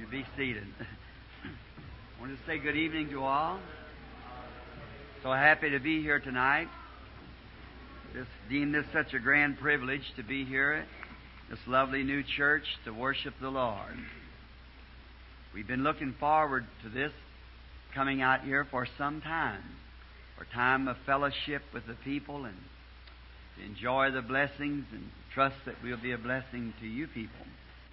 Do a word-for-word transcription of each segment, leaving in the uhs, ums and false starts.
Be seated. I want to say good evening to all. So happy to be here tonight. Just deem this such a grand privilege to be here at this lovely new church to worship the Lord. We've been looking forward to this coming out here for some time, for time of fellowship with the people and to enjoy the blessings and trust that we'll be a blessing to you people.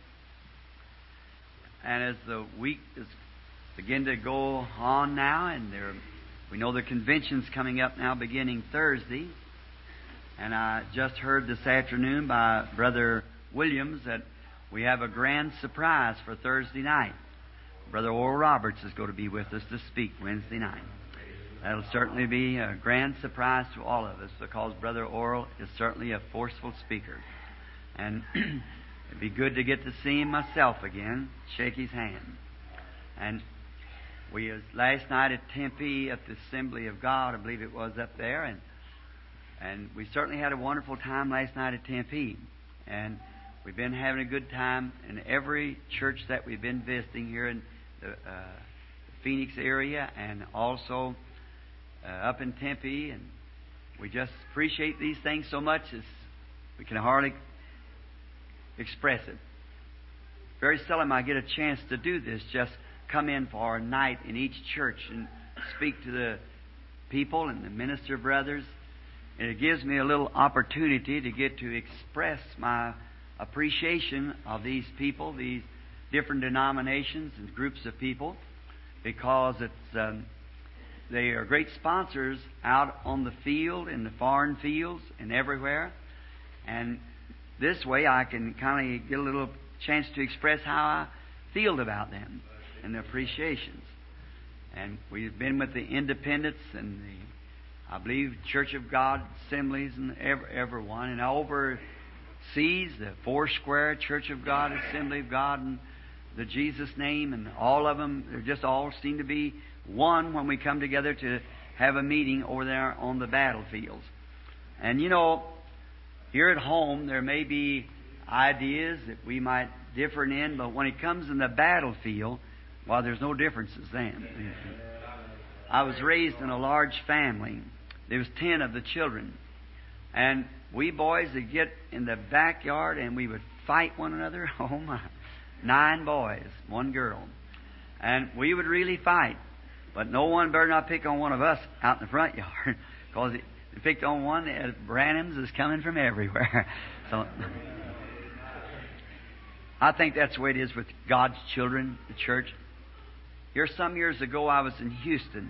And as the week is begin to go on now, and there, we know the convention's coming up now beginning Thursday. And I just heard this afternoon by Brother Williams that we have a grand surprise for Thursday night. Brother Oral Roberts is going to be with us to speak Wednesday night. That'll certainly be a grand surprise to all of us because Brother Oral is certainly a forceful speaker. And it'd be good to get to see him myself again, shake his hand. And we was last night at Tempe at the Assembly of God, I believe it was up there, and and we certainly had a wonderful time last night at Tempe. And we've been having a good time in every church that we've been visiting here in the uh, Phoenix area and also uh, up in Tempe. And we just appreciate these things so much as we can hardly express it. Very seldom I get a chance to do this, just come in for a night in each church and speak to the people and the minister brothers. And it gives me a little opportunity to get to express my appreciation of these people, these different denominations and groups of people, because it's um, they are great sponsors out on the field, in the foreign fields, and everywhere. And this way I can kind of get a little chance to express how I feel about them and the appreciations. And we've been with the Independents and the, I believe, Church of God assemblies and every, everyone. And overseas, the Foursquare Church of God, Assembly of God, and the Jesus Name, and all of them, they just all seem to be one when we come together to have a meeting over there on the battlefields. And you know, here at home, there may be ideas that we might differ in, but when it comes in the battlefield, well, there's no differences then. I was raised in a large family. There was ten of the children. And we boys would get in the backyard and we would fight one another. Oh my. Nine boys, one girl. And we would really fight. But no one better not pick on one of us out in the front yard. Because if they picked on one, the Branhams is coming from everywhere. So I think that's the way it is with God's children, the church. Here some years ago I was in Houston.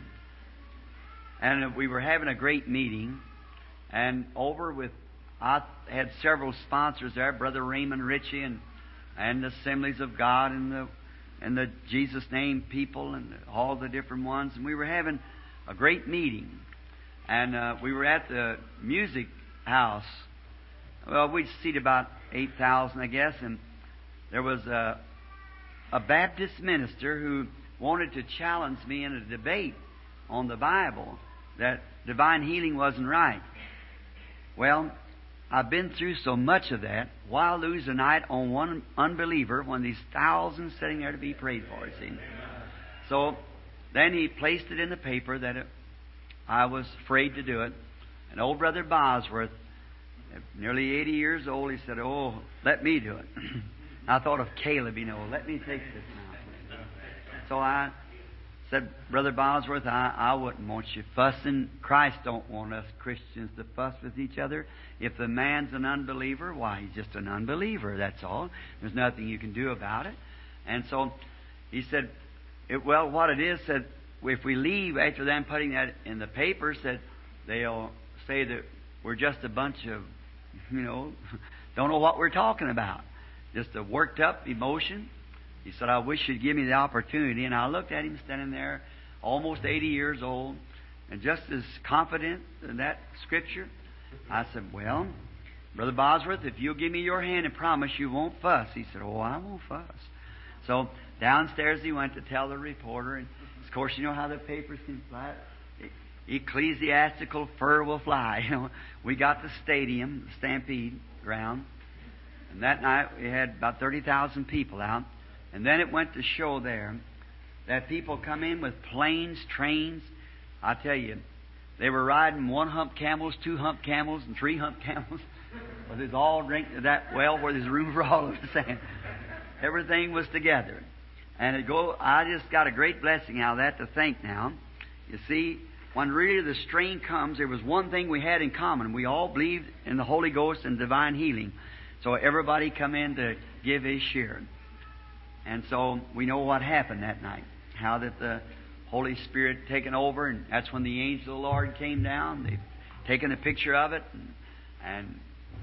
And we were having a great meeting. And over with, I had several sponsors there, Brother Raymond Ritchie and, and the Assemblies of God and the and the Jesus Name people and all the different ones. And we were having a great meeting. And uh, we were at the music house. Well, we'd seat about eight thousand, I guess. And there was a, a Baptist minister who wanted to challenge me in a debate on the Bible that divine healing wasn't right. Well, I've been through so much of that. Why lose a night on one unbeliever when these thousands sitting there to be prayed for, see? So then he placed it in the paper that it, I was afraid to do it. And old Brother Bosworth, nearly eighty years old, he said, "Oh, let me do it." I thought of Caleb, you know, let me take this now. So I said, "Brother Bosworth, I, I wouldn't want you fussing. Christ don't want us Christians to fuss with each other. If the man's an unbeliever, why, he's just an unbeliever, that's all. There's nothing you can do about it." And so he said, it, well, what it is, said, if we leave after them putting that in the paper, said, they'll say that we're just a bunch of, you know, don't know what we're talking about. Just a worked up emotion. He said, "I wish you'd give me the opportunity." And I looked at him standing there, almost eighty years old, and just as confident in that scripture. I said, "Well, Brother Bosworth, if you'll give me your hand and promise you won't fuss." He said, "Oh, I won't fuss." So downstairs he went to tell the reporter. And of course, you know how the papers can fly. Ecclesiastical fur will fly. You know, we got the stadium, the Stampede ground. And that night we had about thirty thousand people out. And then it went to show there that people come in with planes, trains. I tell you, they were riding one hump camels, two hump camels, and three hump camels. Well, there's all drink to that well where there's room for all of us. And everything was together. And it go. I just got a great blessing out of that to think now. You see, when really the strain comes, there was one thing we had in common. We all believed in the Holy Ghost and divine healing. So everybody come in to give his share. And so we know what happened that night. How that the Holy Spirit taken over, and that's when the angel of the Lord came down. They've taken a picture of it, and, and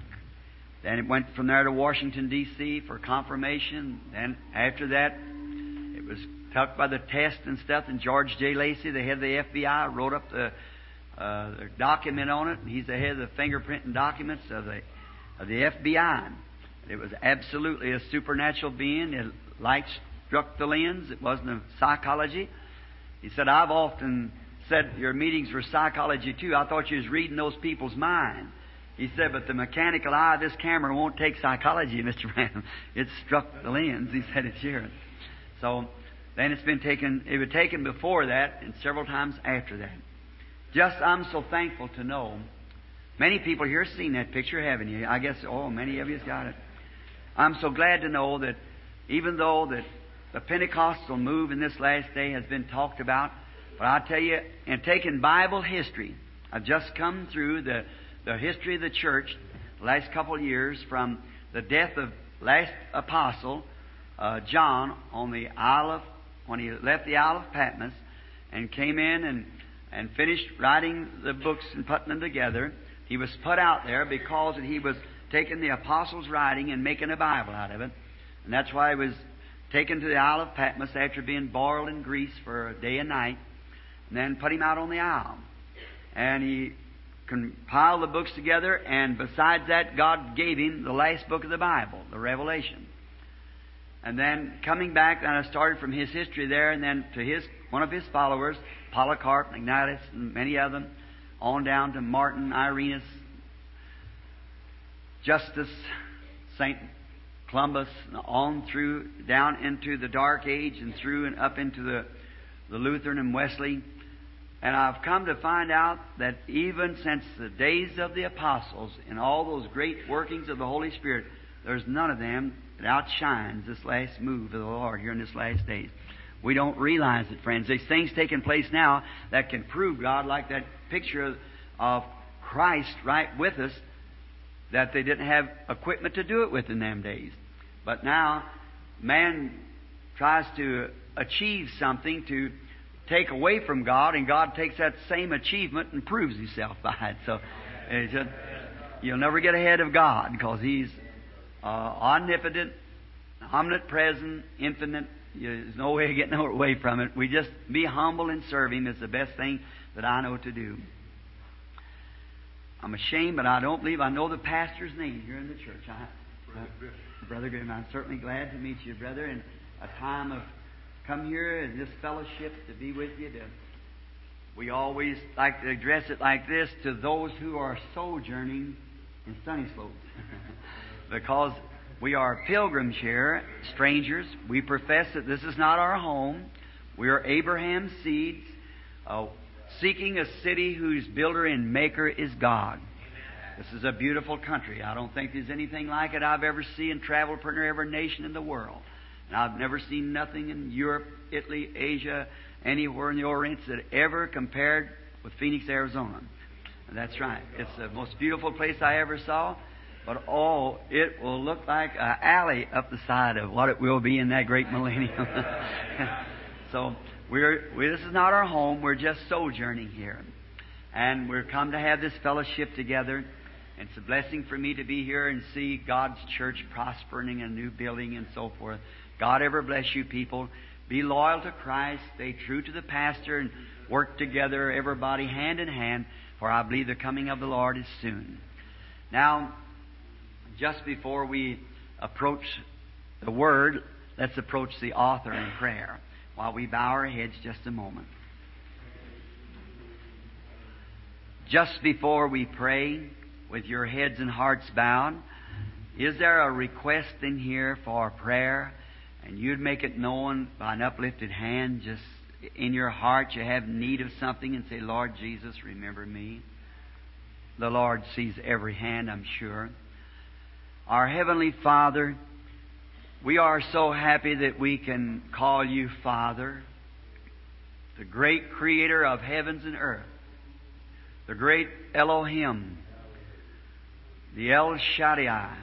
then it went from there to Washington, D C for confirmation. Then after that, it was tucked by the test and stuff, and George J. Lacey, the head of the F B I, wrote up the, uh, the document on it. He's the head of the fingerprinting documents of the, of the F B I. It was absolutely a supernatural being. The light struck the lens. It wasn't a psychology. He said, I've often said your meetings were psychology too. I thought you was reading those people's mind. He said, but the mechanical eye of this camera won't take psychology, Mister Branham. It struck the lens. He said it's here. So then it's been taken, it was taken before that and several times after that. Just, I'm so thankful to know. Many people here have seen that picture, haven't you? I guess, oh, many of you's got it. I'm so glad to know that even though that the Pentecostal move in this last day has been talked about, but I tell you, in taking Bible history, I've just come through the, the history of the church the last couple of years from the death of last apostle, uh, John, on the Isle of, when he left the Isle of Patmos and came in and, and finished writing the books and putting them together. He was put out there because he was taking the apostles' writing and making a Bible out of it. And that's why he was taken to the Isle of Patmos after being boiled in grease for a day and night, and then put him out on the isle. And he compiled the books together, and besides that, God gave him the last book of the Bible, the Revelation. And then coming back, and I started from his history there, and then to his one of his followers, Polycarp, Ignatius, and many of them, on down to Martin, Irenaeus, Justus, Saint Columbus, and on through, down into the Dark Age and through and up into the, the Lutheran and Wesley. And I've come to find out that even since the days of the apostles and all those great workings of the Holy Spirit, there's none of them that outshines this last move of the Lord here in this last days. We don't realize it, friends. There's things taking place now that can prove God, like that picture of, of Christ right with us, that they didn't have equipment to do it with in them days. But now, man tries to achieve something to take away from God, and God takes that same achievement and proves Himself by it. So, it's just, you'll never get ahead of God because He's uh, omnipotent, omnipresent, infinite. There's no way of getting away from it. We just be humble and serve Him is the best thing that I know to do. I'm ashamed, but I don't believe I know the pastor's name here in the church. I, uh, Brother Graham, I'm certainly glad to meet you, brother, in a time of come here in this fellowship to be with you. To, we always like to address it like this to those who are sojourning in Sunny Slopes. Because we are pilgrims here, strangers. We profess that this is not our home. We are Abraham's seeds, uh, seeking a city whose builder and maker is God. This is a beautiful country. I don't think there's anything like it I've ever seen and traveled for every nation in the world. And I've never seen nothing in Europe, Italy, Asia, anywhere in the Orient that ever compared with Phoenix, Arizona. And that's right. It's the most beautiful place I ever saw. But oh, it will look like an alley up the side of what it will be in that great millennium. So we're, we, this is not our home. We're just sojourning here. And we're come to have this fellowship together. And it's a blessing for me to be here and see God's church prospering in a new building and so forth. God ever bless you people. Be loyal to Christ. Stay true to the pastor and work together, everybody hand in hand, for I believe the coming of the Lord is soon. Now, just before we approach the Word, let's approach the author in prayer while we bow our heads just a moment. Just before we pray, with your heads and hearts bowed, is there a request in here for prayer? and you'd make it known by an uplifted hand, just in your heart you have need of something, and say, Lord Jesus, remember me. The Lord sees every hand, I'm sure. Our Heavenly Father, we are so happy that we can call You Father, the great Creator of heavens and earth, the great Elohim, the El Shaddai,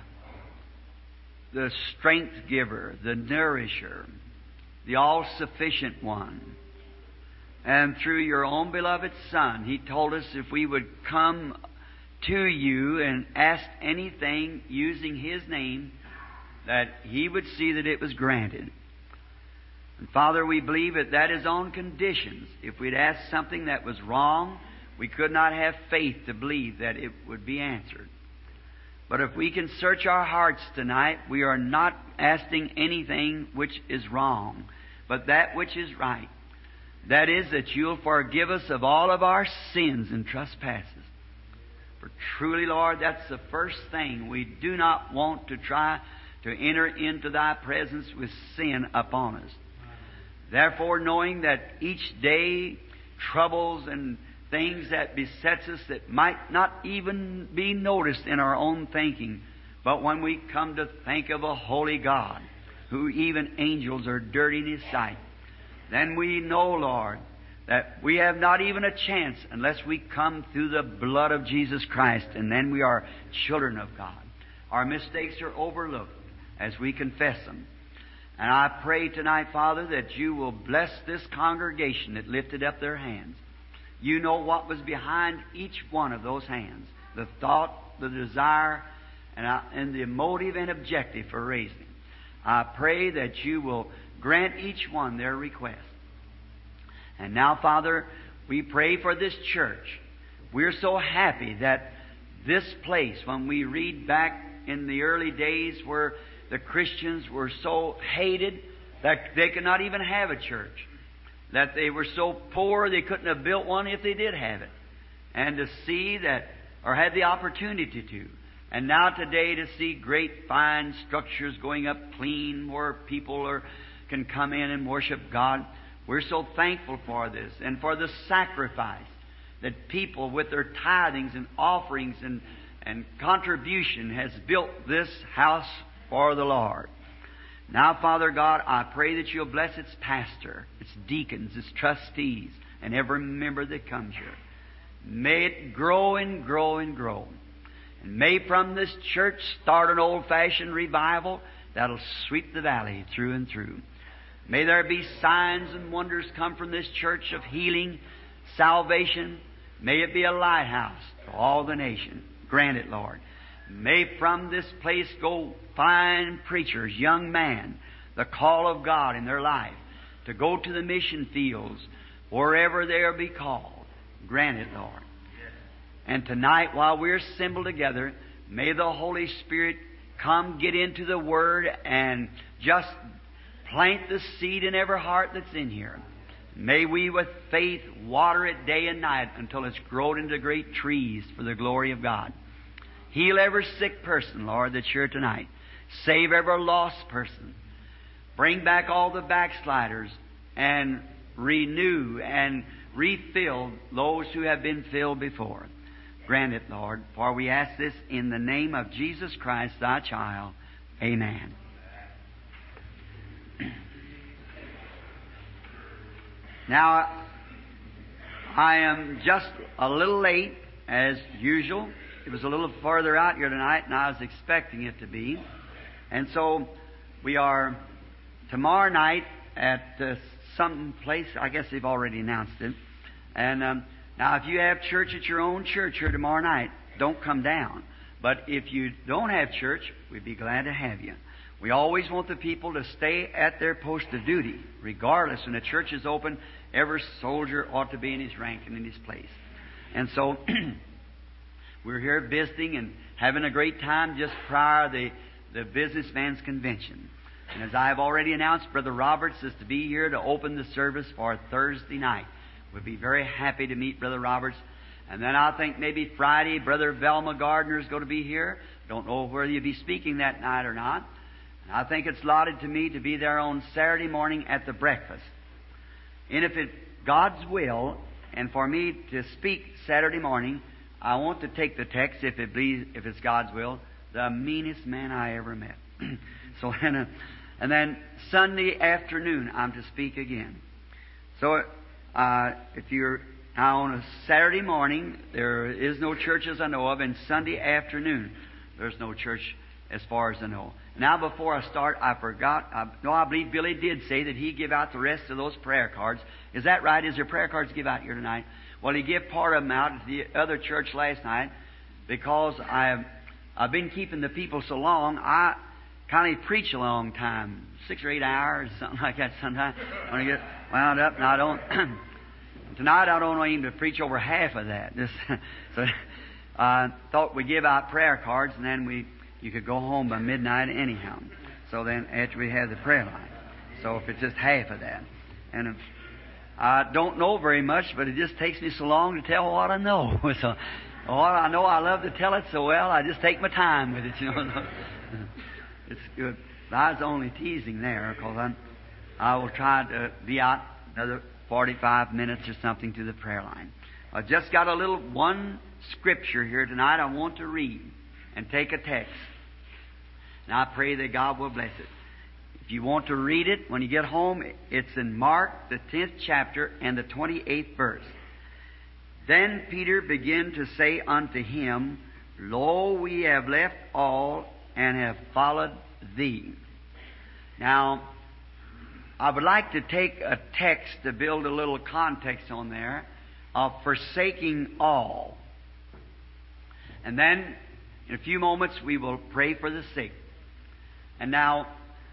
the strength giver, the nourisher, the all-sufficient one. And through Your own beloved Son, He told us if we would come to You and ask anything using His name, that He would see that it was granted. And Father, we believe that that is on conditions. If we'd asked something that was wrong, we could not have faith to believe that it would be answered. But if we can search our hearts tonight, we are not asking anything which is wrong, but that which is right. That is, that You'll forgive us of all of our sins and trespasses. For truly, Lord, that's the first thing. We do not want to try to enter into Thy presence with sin upon us. Therefore, knowing that each day troubles and things that besets us that might not even be noticed in our own thinking, but when we come to think of a holy God, who even angels are dirty in His sight, then we know, Lord, that we have not even a chance unless we come through the blood of Jesus Christ, and then we are children of God. Our mistakes are overlooked as we confess them. And I pray tonight, Father, that You will bless this congregation that lifted up their hands. You know what was behind each one of those hands, the thought, the desire, and, uh, and the motive and objective for raising them. I pray that You will grant each one their request. And now, Father, we pray for this church. We're so happy that this place, when we read back in the early days where the Christians were so hated that they could not even have a church, that they were so poor they couldn't have built one if they did have it, and to see that, or had the opportunity to, and now today to see great fine structures going up clean where people are, can come in and worship God. We're so thankful for this and for the sacrifice that people with their tithings and offerings and, and contribution has built this house for the Lord. Now, Father God, I pray that You'll bless its pastor, its deacons, its trustees, and every member that comes here. May it grow and grow and grow. And may from this church start an old-fashioned revival that'll sweep the valley through and through. May there be signs and wonders come from this church of healing, salvation. May it be a lighthouse to all the nation. Grant it, Lord. May from this place go fine preachers, young men, the call of God in their life, to go to the mission fields, wherever they'll be called. Grant it, Lord. And tonight, while we're assembled together, may the Holy Spirit come get into the Word and just plant the seed in every heart that's in here. May we with faith water it day and night until it's grown into great trees for the glory of God. Heal every sick person, Lord, that's here tonight. Save every lost person. Bring back all the backsliders and renew and refill those who have been filled before. Grant it, Lord, for we ask this in the name of Jesus Christ, Thy child. Amen. Now, I am just a little late, as usual. It was a little farther out here tonight than I was expecting it to be. And so we are tomorrow night at uh, some place. I guess they've already announced it. And um, now if you have church at your own church here tomorrow night, don't come down. But if you don't have church, we'd be glad to have you. We always want the people to stay at their post of duty. Regardless, when the church is open, every soldier ought to be in his rank and in his place. And so we're here visiting and having a great time just prior to the, the businessman's convention. And as I have already announced, Brother Roberts is to be here to open the service for Thursday night. We'll be very happy to meet Brother Roberts. And then I think maybe Friday, Brother Velma Gardner is going to be here. Don't know whether you'll be speaking that night or not. I think it's allotted to me to be there on Saturday morning at the breakfast. And if it's God's will, and for me to speak Saturday morning, I want to take the text, if it be, if it's God's will, the meanest man I ever met. so, and, uh, and then Sunday afternoon, I'm to speak again. So, uh, if you're now on a Saturday morning, there is no church as I know of, and Sunday afternoon, there's no church as far as I know. Now, before I start, I forgot. I, no, I believe Billy did say that he give out the rest of those prayer cards. Is that right? Is there prayer cards to give out here tonight? Well, he gave part of them out at the other church last night because I've, I've been keeping the people so long. I kind of preach a long time, six or eight hours, something like that sometimes. When I get wound up, and I don't... Tonight I don't aim to preach over half of that. Just, so I thought we'd give out prayer cards, and then we you could go home by midnight anyhow. So then after we have the prayer line. So if it's just half of that. And if, I don't know very much, but it just takes me so long to tell what I know. So what I know, I love to tell it so well, I just take my time with it, you know. It's good. I was only teasing there, because I'm, I will try to be out another forty-five minutes or something to the prayer line. I just got a little one scripture here tonight I want to read and take a text. And I pray that God will bless it. If you want to read it, when you get home, it's in Mark, the tenth chapter, and the twenty-eighth verse. Then Peter began to say unto him, Lo, we have left all and have followed thee. Now, I would like to take a text to build a little context on there of forsaking all. And then, in a few moments, we will pray for the sick. And now,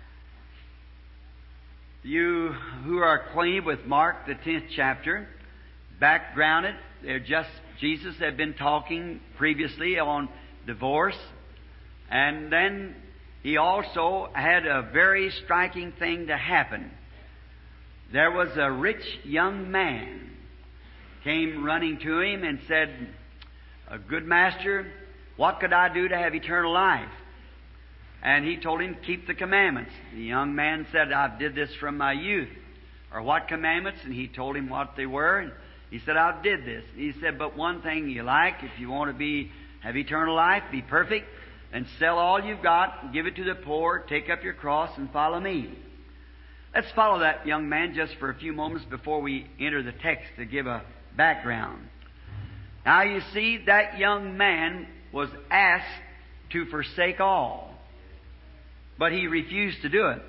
you who are acquainted with Mark, the tenth chapter, backgrounded, they're just, Jesus had been talking previously on divorce. And then He also had a very striking thing to happen. There was a rich young man came running to Him and said, "A good master, what could I do to have eternal life?" And He told him, "Keep the commandments." The young man said, "I did this from my youth." "Or what commandments?" And He told him what they were. And he said, "I did this." He said, "But one thing you like, if you want to be have eternal life, be perfect, and sell all you've got, and give it to the poor, take up your cross, and follow me." Let's follow that young man just for a few moments before we enter the text to give a background. Now you see, that young man was asked to forsake all, but he refused to do it.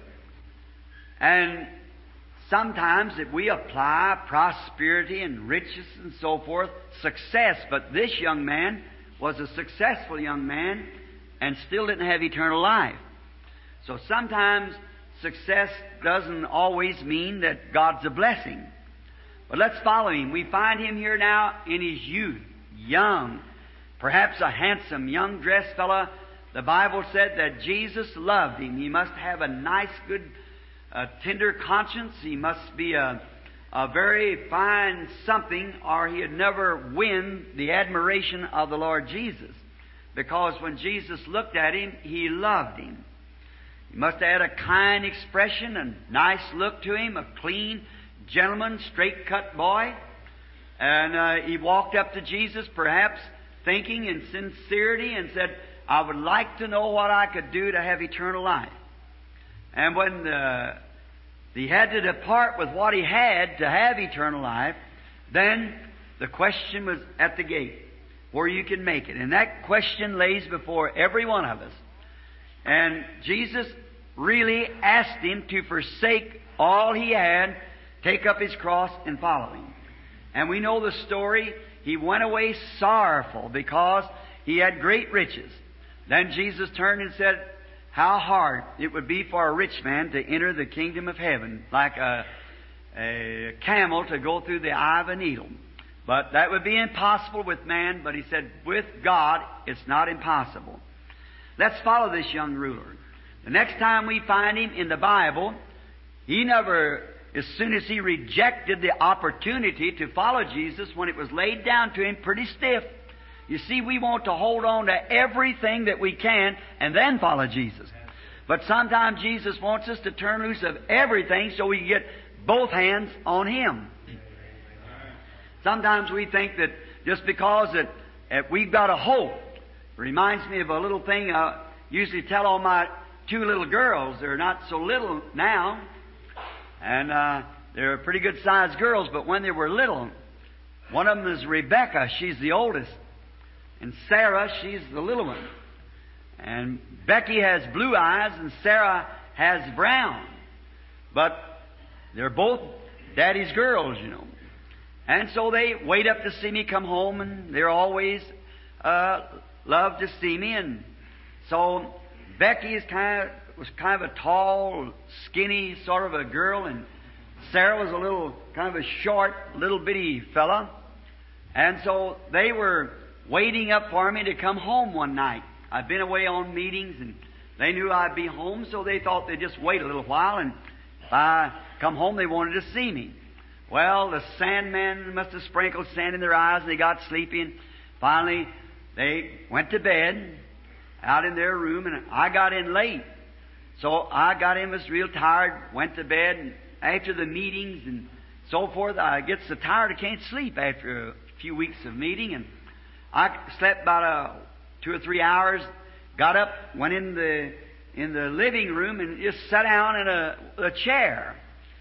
And sometimes if we apply prosperity and riches and so forth, success, but this young man was a successful young man and still didn't have eternal life. So sometimes success doesn't always mean that God's a blessing. But let's follow him. We find him here now in his youth, young, perhaps a handsome, young dressed fellow. The Bible said that Jesus loved him. He must have a nice, good, uh, tender conscience. He must be a, a very fine something, or he'd never win the admiration of the Lord Jesus. Because when Jesus looked at him, He loved him. He must have had a kind expression, a nice look to him, a clean gentleman, straight-cut boy. And uh, he walked up to Jesus, perhaps thinking in sincerity, and said, "I would like to know what I could do to have eternal life." And when uh, he had to depart with what he had to have eternal life, then the question was at the gate, where you can make it. And that question lays before every one of us. And Jesus really asked him to forsake all he had, take up his cross, and follow him. And we know the story. He went away sorrowful because he had great riches. Then Jesus turned and said, how hard it would be for a rich man to enter the kingdom of heaven, like a, a camel to go through the eye of a needle. But that would be impossible with man, but he said, with God, it's not impossible. Let's follow this young ruler. The next time we find him in the Bible, he never, as soon as he rejected the opportunity to follow Jesus when it was laid down to him pretty stiff. You see, we want to hold on to everything that we can and then follow Jesus. But sometimes Jesus wants us to turn loose of everything so we can get both hands on Him. Sometimes we think that just because that, that we've got a hope. It reminds me of a little thing I usually tell all my two little girls. They're not so little now. And uh, they're pretty good sized girls, but when they were little, one of them is Rebecca. She's the oldest. And Sarah, she's the little one. And Becky has blue eyes and Sarah has brown. But they're both Daddy's girls, you know. And so they wait up to see me come home, and they're always uh, love to see me. And so Becky is kind of, was kind of a tall, skinny sort of a girl, and Sarah was a little, kind of a short, little bitty fella. And so they were waiting up for me to come home one night. I'd been away on meetings, and they knew I'd be home, so they thought they'd just wait a little while, and if I come home, they wanted to see me. Well, the sandman must have sprinkled sand in their eyes, and they got sleepy, and finally they went to bed out in their room, and I got in late. So I got in, was real tired, went to bed, and after the meetings and so forth, I get so tired I can't sleep after a few weeks of meeting, and I slept about a, two or three hours, got up, went in the in the living room, and just sat down in a, a chair.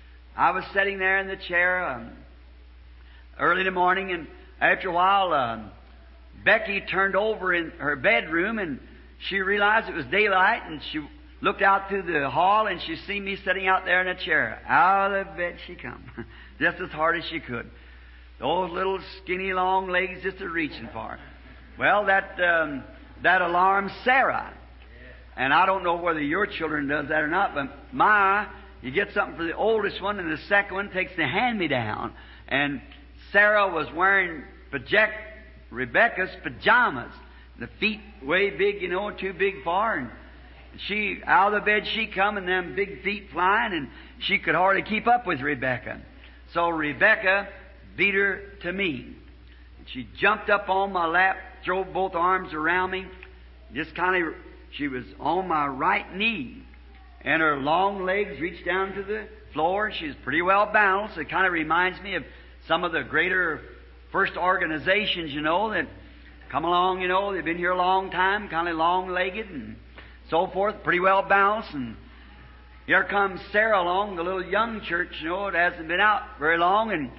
I was sitting there in the chair um, early in the morning, and after a while, um, Becky turned over in her bedroom, and she realized it was daylight, and she looked out through the hall, and she seen me sitting out there in a chair. Out of bed she come, just as hard as she could. Those little skinny long legs just a reaching for it. Well, that um, that alarmed Sarah, and I don't know whether your children does that or not, but my. You get something for the oldest one, and the second one takes the hand-me-down. And Sarah was wearing project Rebecca's pajamas. The feet way big, you know, too big for her. And she, out of the bed she come, and them big feet flying, and she could hardly keep up with Rebecca. So Rebecca beat her to me. She jumped up on my lap, threw both arms around me. Just kind of, she was on my right knee. And her long legs reached down to the floor. She's pretty well balanced. It kind of reminds me of some of the greater first organizations, you know, that come along, you know, they've been here a long time, kind of long-legged and so forth, pretty well balanced. And here comes Sarah along, the little young church, you know, it hasn't been out very long. And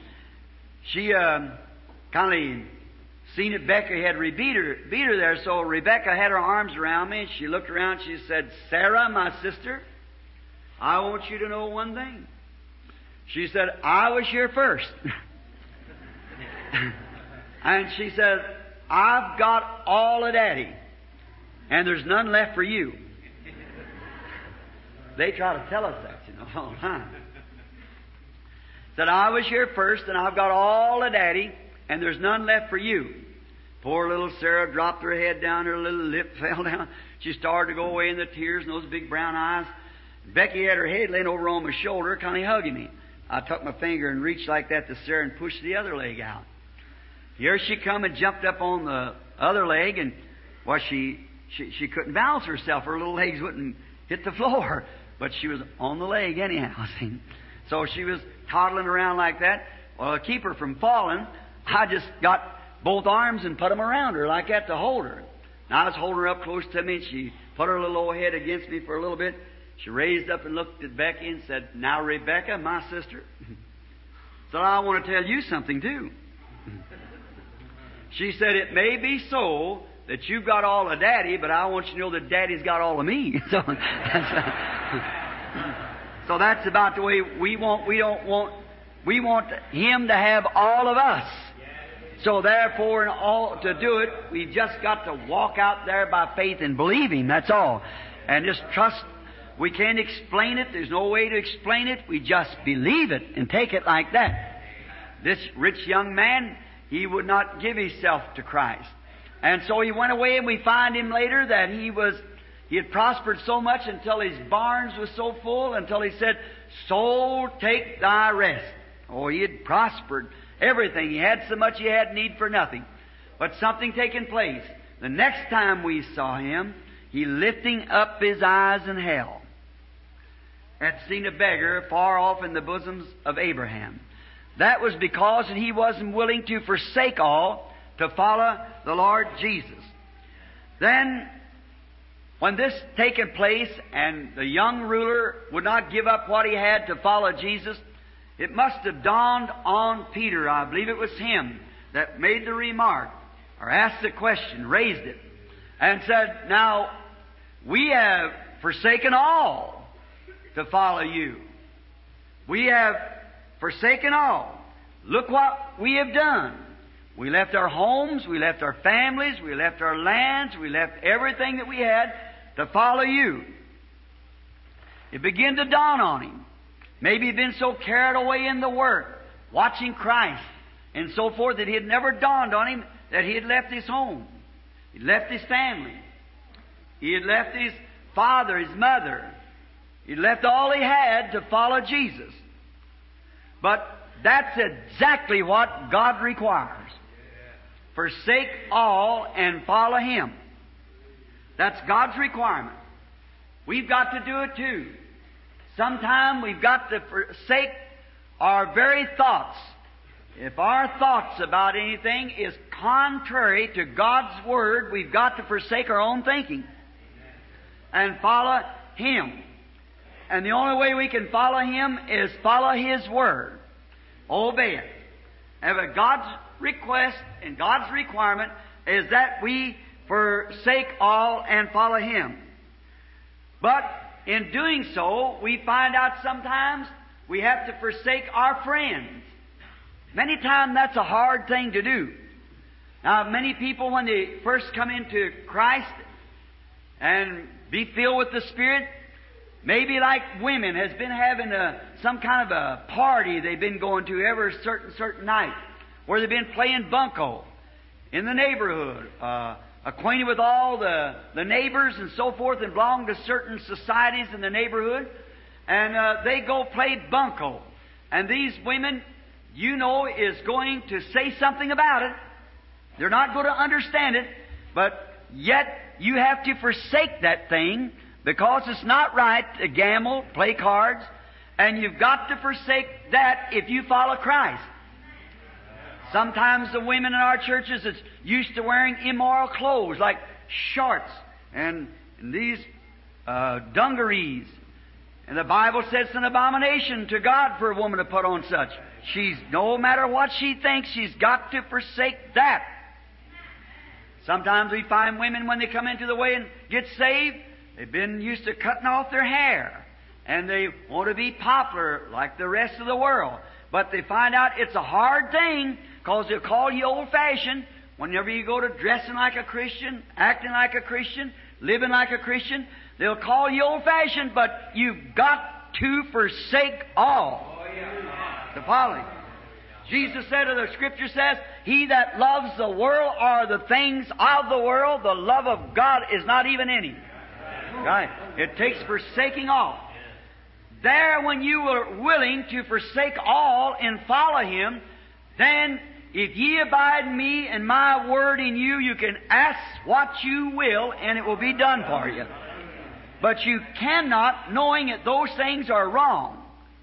she uh, kind of seen that Rebecca had beat her, beat her there. So Rebecca had her arms around me, and she looked around, she said, Sarah, my sister, I want you to know one thing. She said, I was here first. And she said, I've got all of Daddy, and there's none left for you. They try to tell us that, you know, all the time. Said, I was here first, and I've got all of Daddy, and there's none left for you. Poor little Sarah dropped her head down, her little lip fell down. She started to go away in the tears and those big brown eyes. Becky had her head laying over on my shoulder, kind of hugging me. I took my finger and reached like that to Sarah and pushed the other leg out. Here she come and jumped up on the other leg, and well, she, she, she couldn't balance herself. Her little legs wouldn't hit the floor, but she was on the leg anyhow. See? So she was toddling around like that. Well, to keep her from falling, I just got both arms and put them around her like that to hold her. And I was holding her up close to me, and she put her little old head against me for a little bit. She raised up and looked at Becky and said, Now, Rebecca, my sister, said, I want to tell you something, too. She said, it may be so that you've got all of Daddy, but I want you to know that Daddy's got all of me. so, that's, so that's about the way we want, we don't want, we want Him to have all of us. So therefore, in all to do it, we've just got to walk out there by faith and believe Him, that's all. And just trust. We can't explain it. There's no way to explain it. We just believe it and take it like that. This rich young man, he would not give himself to Christ. And so he went away, and we find him later that he was, he had prospered so much until his barns was so full, until he said, Soul, take thy rest. Oh, he had prospered everything. He had so much he had need for nothing. But something taken place. The next time we saw him, he lifting up his eyes in hell, had seen a beggar far off in the bosoms of Abraham. That was because he wasn't willing to forsake all to follow the Lord Jesus. Then, when this taken place and the young ruler would not give up what he had to follow Jesus, it must have dawned on Peter, I believe it was him, that made the remark, or asked the question, raised it, and said, now, we have forsaken all to follow you. We have forsaken all. Look what we have done. We left our homes, we left our families, we left our lands, we left everything that we had to follow you. It began to dawn on him. Maybe he'd been so carried away in the work, watching Christ, and so forth, that it had never dawned on him that he had left his home. He left his family. He had left his father, his mother. He left all he had to follow Jesus. But that's exactly what God requires. Forsake all and follow Him. That's God's requirement. We've got to do it too. Sometime we've got to forsake our very thoughts. If our thoughts about anything is contrary to God's Word, we've got to forsake our own thinking and follow Him. And the only way we can follow Him is follow His Word. Obey it. And God's request and God's requirement is that we forsake all and follow Him. But in doing so, we find out sometimes we have to forsake our friends. Many times that's a hard thing to do. Now, many people, when they first come into Christ and be filled with the Spirit, maybe like women has been having a, some kind of a party they've been going to every certain certain night, where they've been playing bunco in the neighborhood, uh, acquainted with all the, the neighbors and so forth, and belong to certain societies in the neighborhood, and uh, they go play bunco. And these women, you know, is going to say something about it. They're not going to understand it, but yet you have to forsake that thing, because it's not right to gamble, play cards, and you've got to forsake that if you follow Christ. Sometimes the women in our churches is used to wearing immoral clothes like shorts and, and these uh, dungarees. And the Bible says it's an abomination to God for a woman to put on such. She's, no matter what she thinks, she's got to forsake that. Sometimes we find women, when they come into the way and get saved, they've been used to cutting off their hair, and they want to be popular like the rest of the world. But they find out it's a hard thing, because they'll call you old-fashioned whenever you go to dressing like a Christian, acting like a Christian, living like a Christian. They'll call you old-fashioned, but you've got to forsake all to follow Him. Jesus said, or the Scripture says, he that loves the world or the things of the world, the love of God is not even in him. Right? It takes forsaking all. There, when you are willing to forsake all and follow Him, then if ye abide in me and my word in you, you can ask what you will and it will be done for you. But you cannot, knowing that those things are wrong.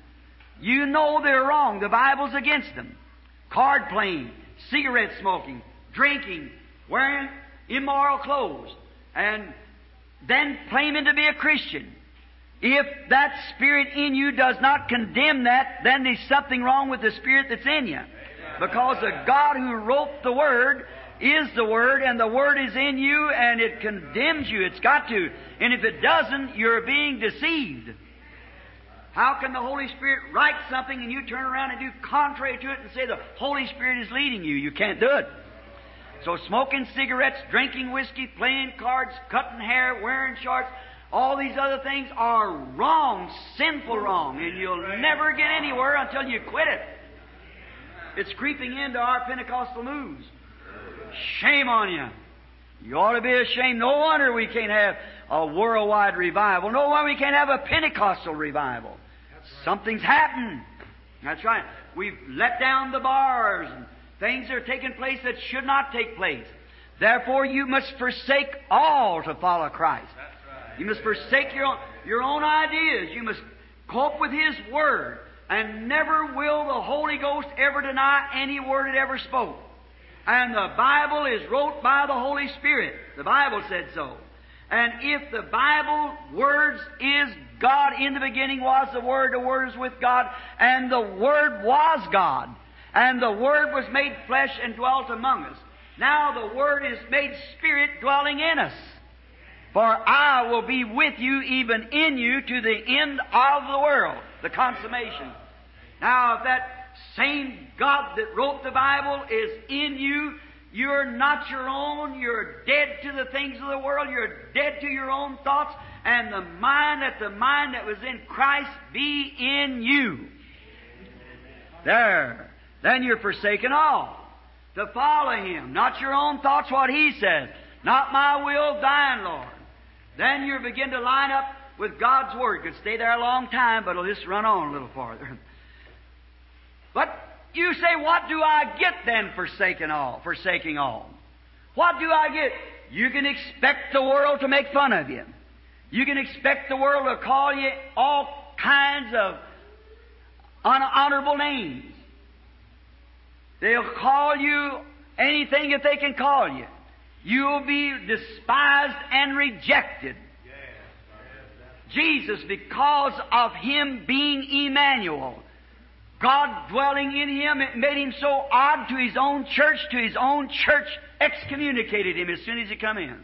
You know they're wrong. The Bible's against them. Card playing, cigarette smoking, drinking, wearing immoral clothes, and then claiming to be a Christian. If that spirit in you does not condemn that, then there's something wrong with the spirit that's in you. Because the God who wrote the Word is the Word, and the Word is in you, and it condemns you. It's got to. And if it doesn't, you're being deceived. How can the Holy Spirit write something and you turn around and do contrary to it and say the Holy Spirit is leading you? You can't do it. So smoking cigarettes, drinking whiskey, playing cards, cutting hair, wearing shorts, all these other things are wrong, sinful wrong, and you'll never get anywhere until you quit it. It's creeping into our Pentecostal moves. Shame on you. You ought to be ashamed. No wonder we can't have a worldwide revival. No wonder we can't have a Pentecostal revival. Something's happened. That's right. We've let down the bars, and things are taking place that should not take place. Therefore, you must forsake all to follow Christ. You must forsake your own, your own ideas. You must cope with His Word. And never will the Holy Ghost ever deny any word it ever spoke. And the Bible is wrote by the Holy Spirit. The Bible said so. And if the Bible words is God, in the beginning was the Word, the Word is with God, and the Word was God, and the Word was made flesh and dwelt among us. Now the Word is made Spirit dwelling in us. For I will be with you, even in you, to the end of the world, the consummation. Now, if that same God that wrote the Bible is in you, you're not your own. You're dead to the things of the world. You're dead to your own thoughts. And the mind, that the mind that was in Christ be in you. There. Then you're forsaken all to follow Him. Not your own thoughts, what He says. Not my will, thine, Lord. Then you begin to line up with God's Word. Could stay there a long time, but it'll just run on a little farther. But you say, what do I get then, forsaking all? Forsaking all. What do I get? You can expect the world to make fun of you. You can expect the world to call you all kinds of unhonorable names. They'll call you anything that they can call you. You'll be despised and rejected. Jesus, because of Him being Emmanuel, God dwelling in Him, it made Him so odd to His own church, to His own church excommunicated Him as soon as He come in.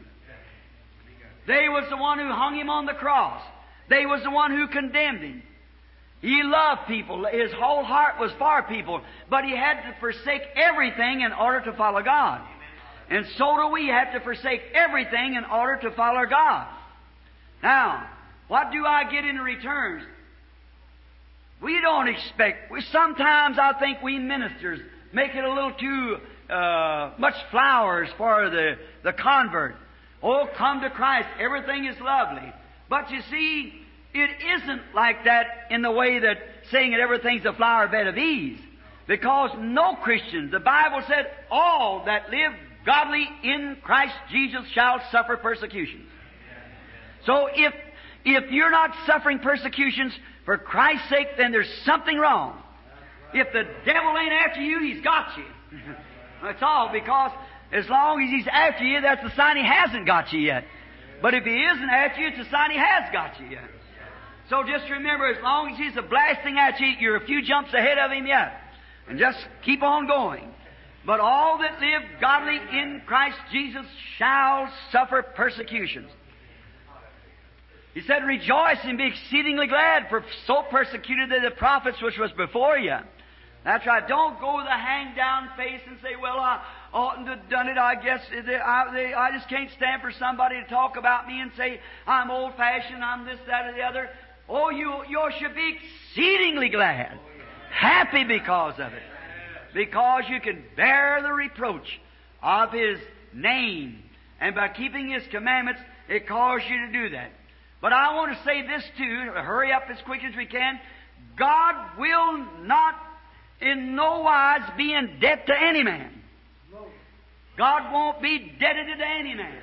They was the one who hung Him on the cross. They was the one who condemned Him. He loved people. His whole heart was for people. But He had to forsake everything in order to follow God. And so do we have to forsake everything in order to follow God. Now, what do I get in return? We don't expect. We, sometimes I think we ministers make it a little too uh, much flowers for the, the convert. Oh, come to Christ. Everything is lovely. But you see, it isn't like that in the way that saying that everything's a flower bed of ease. Because no Christian, the Bible said, all that live godly in Christ Jesus shall suffer persecutions. So if if you're not suffering persecutions for Christ's sake, then there's something wrong. If the devil ain't after you, he's got you. That's all, because as long as he's after you, that's the sign he hasn't got you yet. But if he isn't after you, it's a sign he has got you yet. So just remember, as long as he's a blasting at you, you're a few jumps ahead of him yet. And just keep on going. But all that live godly in Christ Jesus shall suffer persecutions. He said, rejoice and be exceedingly glad, for so persecuted they the prophets which was before you. That's right. Don't go with a hang-down face and say, well, I oughtn't to have done it. I guess I, they, I just can't stand for somebody to talk about me and say, I'm old-fashioned, I'm this, that, or the other. Oh, you, you should be exceedingly glad, happy because of it. Because you can bear the reproach of His name. And by keeping His commandments, it calls you to do that. But I want to say this too, hurry up as quick as we can. God will not in no wise be in debt to any man. God won't be indebted to any man.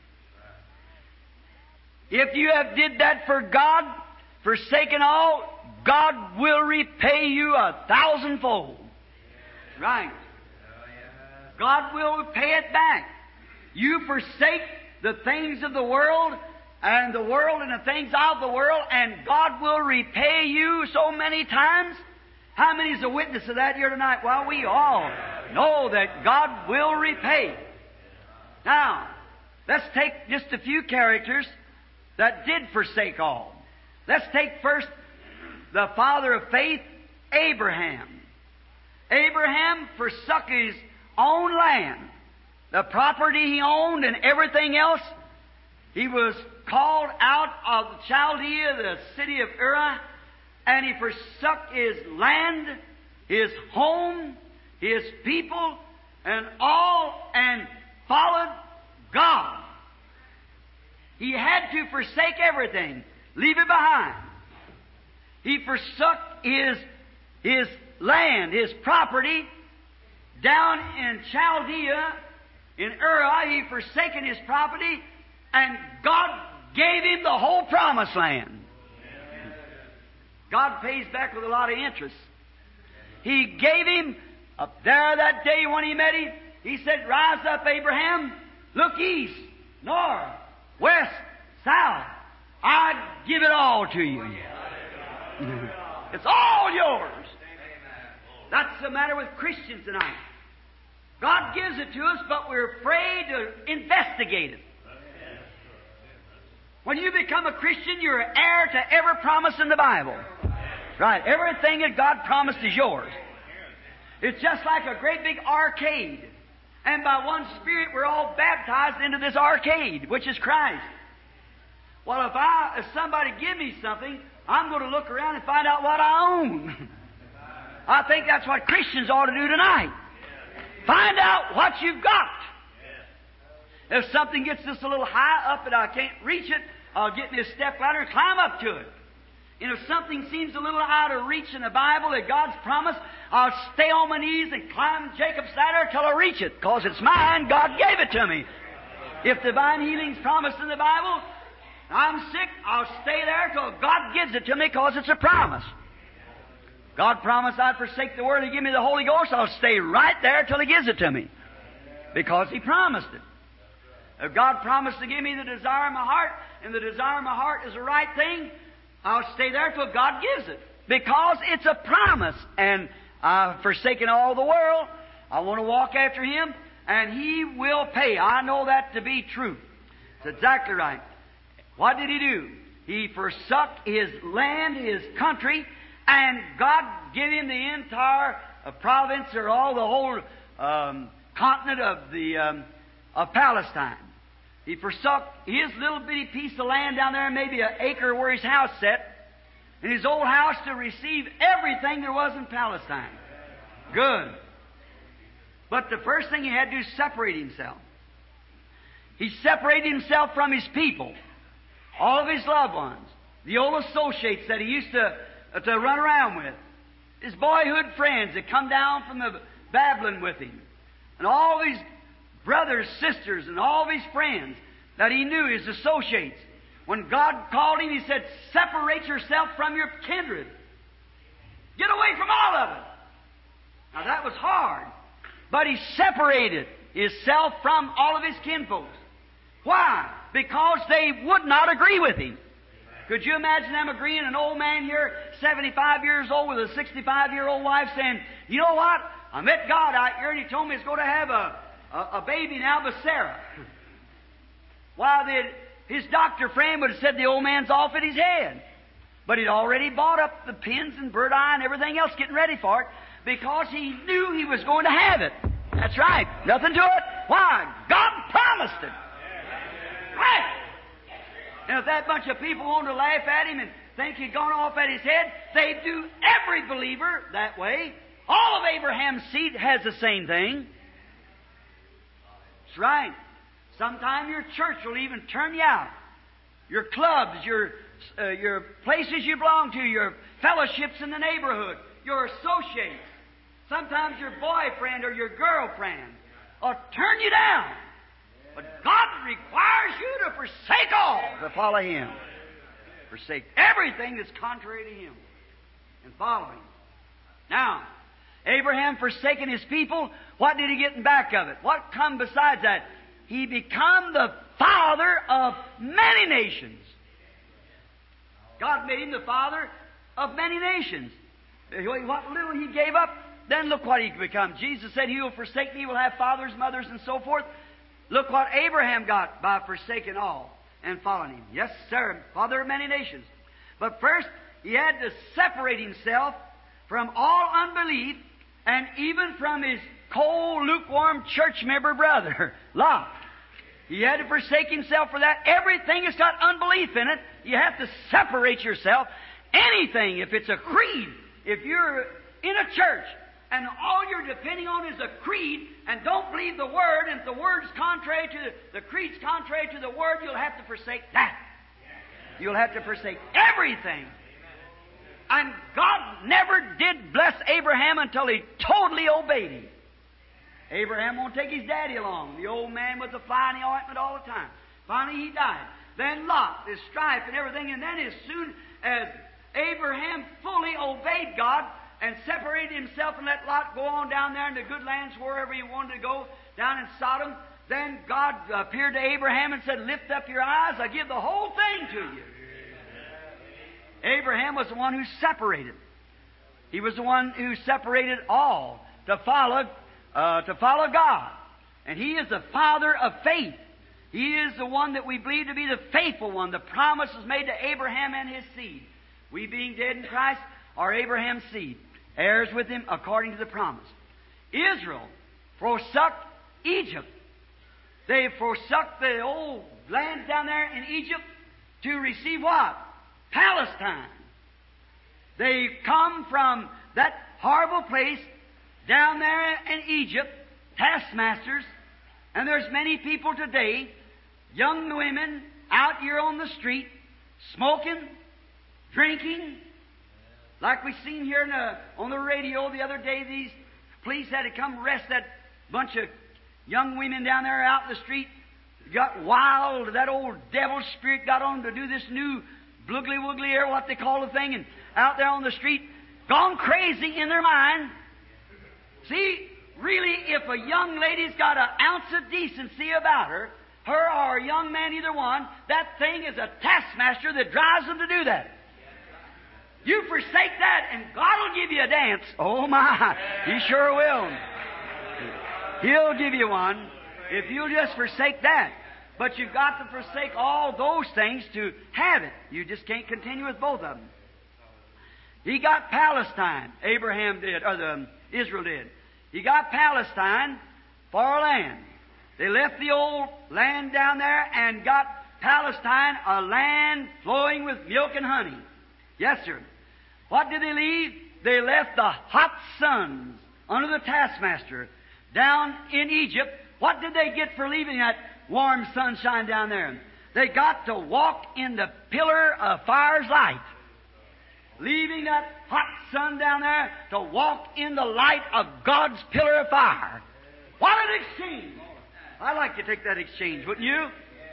If you have did that for God, forsaken all, God will repay you a thousandfold. Right. God will pay it back. You forsake the things of the world, and the world and the things of the world, and God will repay you so many times. How many is a witness of that here tonight? Well, we all know that God will repay. Now, let's take just a few characters that did forsake all. Let's take first the father of faith, Abraham. Abraham forsook his own land, the property he owned and everything else. He was called out of Chaldea, the city of Ur, and he forsook his land, his home, his people, and all, and followed God. He had to forsake everything, leave it behind. He forsook his, his land, his property, down in Chaldea, In Ur, he forsaken his property, and God gave him the whole promised land. God pays back with a lot of interest. He gave him, up there that day when he met him, he said, "Rise up, Abraham, look east, north, west, south. I give it all to you." It's all yours. That's the matter with Christians tonight. God gives it to us, but we're afraid to investigate it. When you become a Christian, you're heir to every promise in the Bible. Right. Everything that God promised is yours. It's just like a great big arcade. And by one Spirit, we're all baptized into this arcade, which is Christ. Well, if I, if somebody give me something, I'm going to look around and find out what I own. I think that's what Christians ought to do tonight. Find out what you've got. If something gets just a little high up and I can't reach it, I'll get me a step ladder and climb up to it. And if something seems a little out of reach in the Bible that God's promised, I'll stay on my knees and climb Jacob's ladder till I reach it, because it's mine. God gave it to me. If divine healing's promised in the Bible, I'm sick, I'll stay there till God gives it to me, because it's a promise. God promised I'd forsake the world and give me the Holy Ghost. I'll stay right there till He gives it to me, because He promised it. If God promised to give me the desire of my heart, and the desire of my heart is the right thing, I'll stay there till God gives it, because it's a promise. And I've forsaken all the world. I want to walk after Him, and He will pay. I know that to be true. It's exactly right. What did He do? He forsook His land, His country, and God gave Him the entire uh, province, or all the whole um, continent of the um, of Palestine. He forsook his little bitty piece of land down there, maybe an acre where his house set, and his old house, to receive everything there was in Palestine. Good. But the first thing he had to do is separate himself. He separated himself from his people, all of his loved ones, the old associates that he used to, uh, to run around with, his boyhood friends that come down from the Babylon with him, and all his brothers, sisters, and all of his friends that he knew, his associates. When God called him, He said, "Separate yourself from your kindred. Get away from all of it." Now that was hard. But he separated himself from all of his kinfolks. Why? Because they would not agree with him. Could you imagine them agreeing? An old man here, seventy-five years old, with a sixty-five-year-old wife, saying, "You know what? I met God out here, and He told me He's going to have a A, a baby now by Sarah." While the, his doctor friend would have said the old man's off at his head. But he'd already bought up the pins and bird eye and everything else, getting ready for it, because he knew he was going to have it. That's right. Nothing to it. Why? God promised it. Right. And if that bunch of people wanted to laugh at him and think he'd gone off at his head, they'd do every believer that way. All of Abraham's seed has the same thing. That's right. Sometime your church will even turn you out. Your clubs, your uh, your places you belong to, your fellowships in the neighborhood, your associates. Sometimes your boyfriend or your girlfriend will turn you down. But God requires you to forsake all to follow Him. Forsake everything that's contrary to Him and follow Him. Now, Abraham forsaken his people. What did he get in back of it? What come besides that? He become the father of many nations. God made him the father of many nations. What little he gave up, then look what he could become. Jesus said, "He will forsake me, will have fathers, mothers, and so forth." Look what Abraham got by forsaking all and following him. Yes, sir, father of many nations. But first, he had to separate himself from all unbelief, and even from his cold, lukewarm church member brother, Lot. He had to forsake himself for that. Everything that's got unbelief in it, you have to separate yourself. Anything, if it's a creed, if you're in a church and all you're depending on is a creed and don't believe the Word, and if the Word's contrary to the, the creed's contrary to the Word, you'll have to forsake that. You'll have to forsake everything. And God never did bless Abraham until He totally obeyed Him. Abraham won't take his daddy along. The old man was a fly in the ointment all the time. Finally, he died. Then Lot, his strife and everything, and then as soon as Abraham fully obeyed God and separated himself and let Lot go on down there in the good lands wherever he wanted to go, down in Sodom, then God appeared to Abraham and said, lift up your eyes, I give the whole thing to you. Abraham was the one who separated. He was the one who separated all to follow, uh, to follow God. And he is the father of faith. He is the one that we believe to be the faithful one. The promise was made to Abraham and his seed. We being dead in Christ are Abraham's seed, heirs with him according to the promise. Israel forsook Egypt. They forsook the old lands down there in Egypt to receive what? Palestine. They come from that horrible place down there in Egypt, taskmasters, and there's many people today, young women out here on the street, smoking, drinking, like we seen here in the, on the radio the other day. These police had to come arrest that bunch of young women down there out in the street. Got wild. That old devil spirit got on to do this new bloogly woogly or what they call the thing, and out there on the street, gone crazy in their mind. See, really, if a young lady's got an ounce of decency about her, her or a young man, either one, that thing is a taskmaster that drives them to do that. You forsake that, and God will give you a dance. Oh my, He sure will. He'll give you one if you'll just forsake that. But you've got to forsake all those things to have it. You just can't continue with both of them. He got Palestine, Abraham did, or the, Israel did. He got Palestine for land. They left the old land down there and got Palestine, a land flowing with milk and honey. Yes, sir. What did they leave? They left the hot suns under the taskmaster down in Egypt. What did they get for leaving that warm sunshine down there? They got to walk in the pillar of fire's light. Leaving that hot sun down there to walk in the light of God's pillar of fire. What an exchange! I'd like to take that exchange, wouldn't you?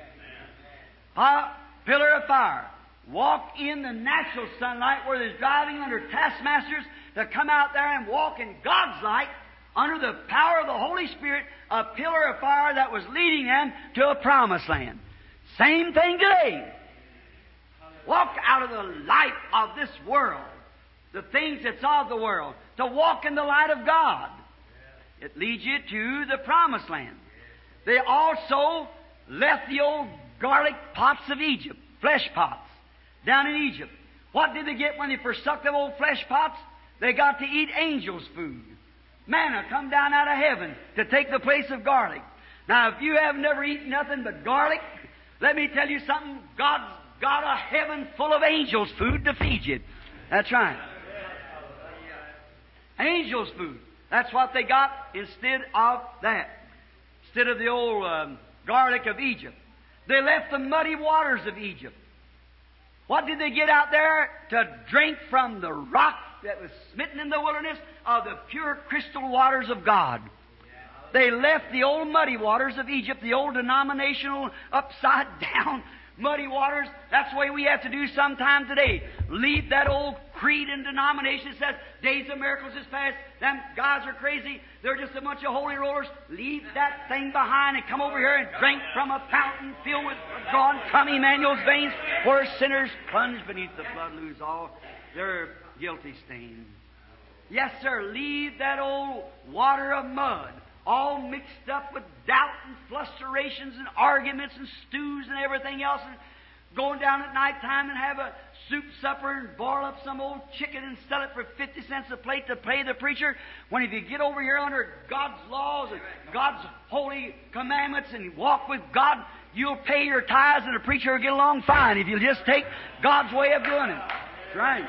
A pillar of fire. Walk in the natural sunlight where there's driving under taskmasters to come out there and walk in God's light under the power of the Holy Spirit, a pillar of fire that was leading them to a promised land. Same thing today. Walk out of the light of this world, the things that's of the world, to walk in the light of God. It leads you to the promised land. They also left the old garlic pots of Egypt, flesh pots, down in Egypt. What did they get when they forsook them old flesh pots? They got to eat angels' food. Manna come down out of heaven to take the place of garlic. Now, if you have never eaten nothing but garlic, let me tell you something. God's got a heaven full of angels' food to feed you. That's right. Angels' food. That's what they got instead of that. Instead of the old um, garlic of Egypt. They left the muddy waters of Egypt. What did they get out there? To drink from the rock that was smitten in the wilderness of the pure crystal waters of God. They left the old muddy waters of Egypt, the old denominational, upside down muddy waters. That's the way we have to do sometime today. Leave that old creed and denomination that says days of miracles is past. Them guys are crazy. They're just a bunch of holy rollers. Leave that thing behind and come over here and drink from a fountain filled with drawn from Emmanuel's veins, where sinners plunge beneath the flood, lose all their guilty stain. Yes, sir. Leave that old water of mud, all mixed up with doubt and frustrations and arguments and stews and everything else, and going down at night time and have a soup supper and boil up some old chicken and sell it for fifty cents a plate to pay the preacher. When if you get over here under God's laws and God's holy commandments and walk with God, you'll pay your tithes and the preacher will get along fine if you'll just take God's way of doing it. That's right.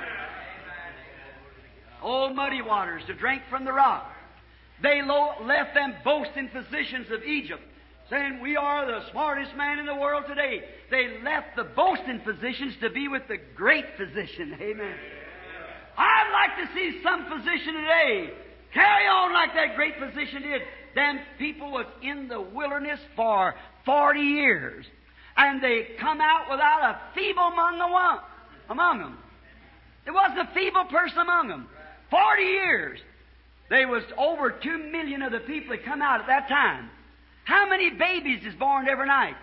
Old muddy waters to drink from the rock. They left them boasting physicians of Egypt, saying, we are the smartest man in the world today. They left the boasting physicians to be with the great physician. Amen. I'd like to see some physician today carry on like that great physician did. them people was in the wilderness for forty years. And they come out without a feeble among, the one, among them. There wasn't a feeble person among them. Forty years. There was over two million of the people that come out at that time. How many babies is born every night?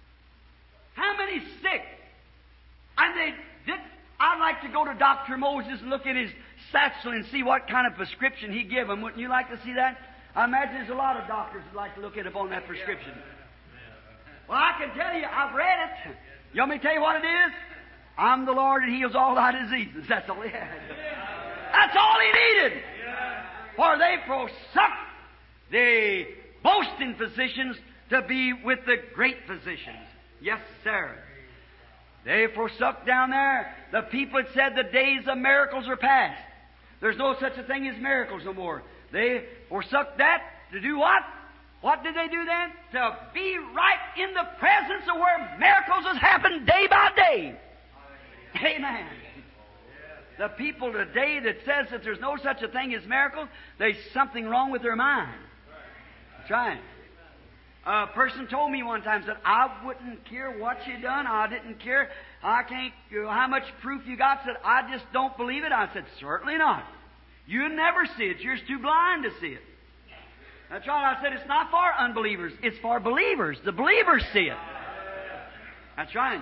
How many sick? And they did. I'd like to go to Doctor Moses and look at his satchel and see what kind of prescription he gave them. Wouldn't you like to see that? I imagine there's a lot of doctors who'd like to look at upon that prescription. Well, I can tell you, I've read it. You want me to tell you what it is? I'm the Lord that heals all thy diseases. That's all he had. That's all he needed. For they forsook the boasting physicians to be with the great physicians. Yes, sir. They forsook down there. The people had said the days of miracles are past. There's no such a thing as miracles no more. They forsook that to do what? What did they do then? To be right in the presence of where miracles has happened day by day. Amen. The people today that says that there's no such a thing as miracles, there's something wrong with their mind. That's right. A person told me one time, said, I wouldn't care what you done. I didn't care. I can't, you know, how much proof you got. Said, I just don't believe it. I said, certainly not. You'll never see it. You're too blind to see it. That's right. I said, it's not for unbelievers. It's for believers. The believers see it. That's right.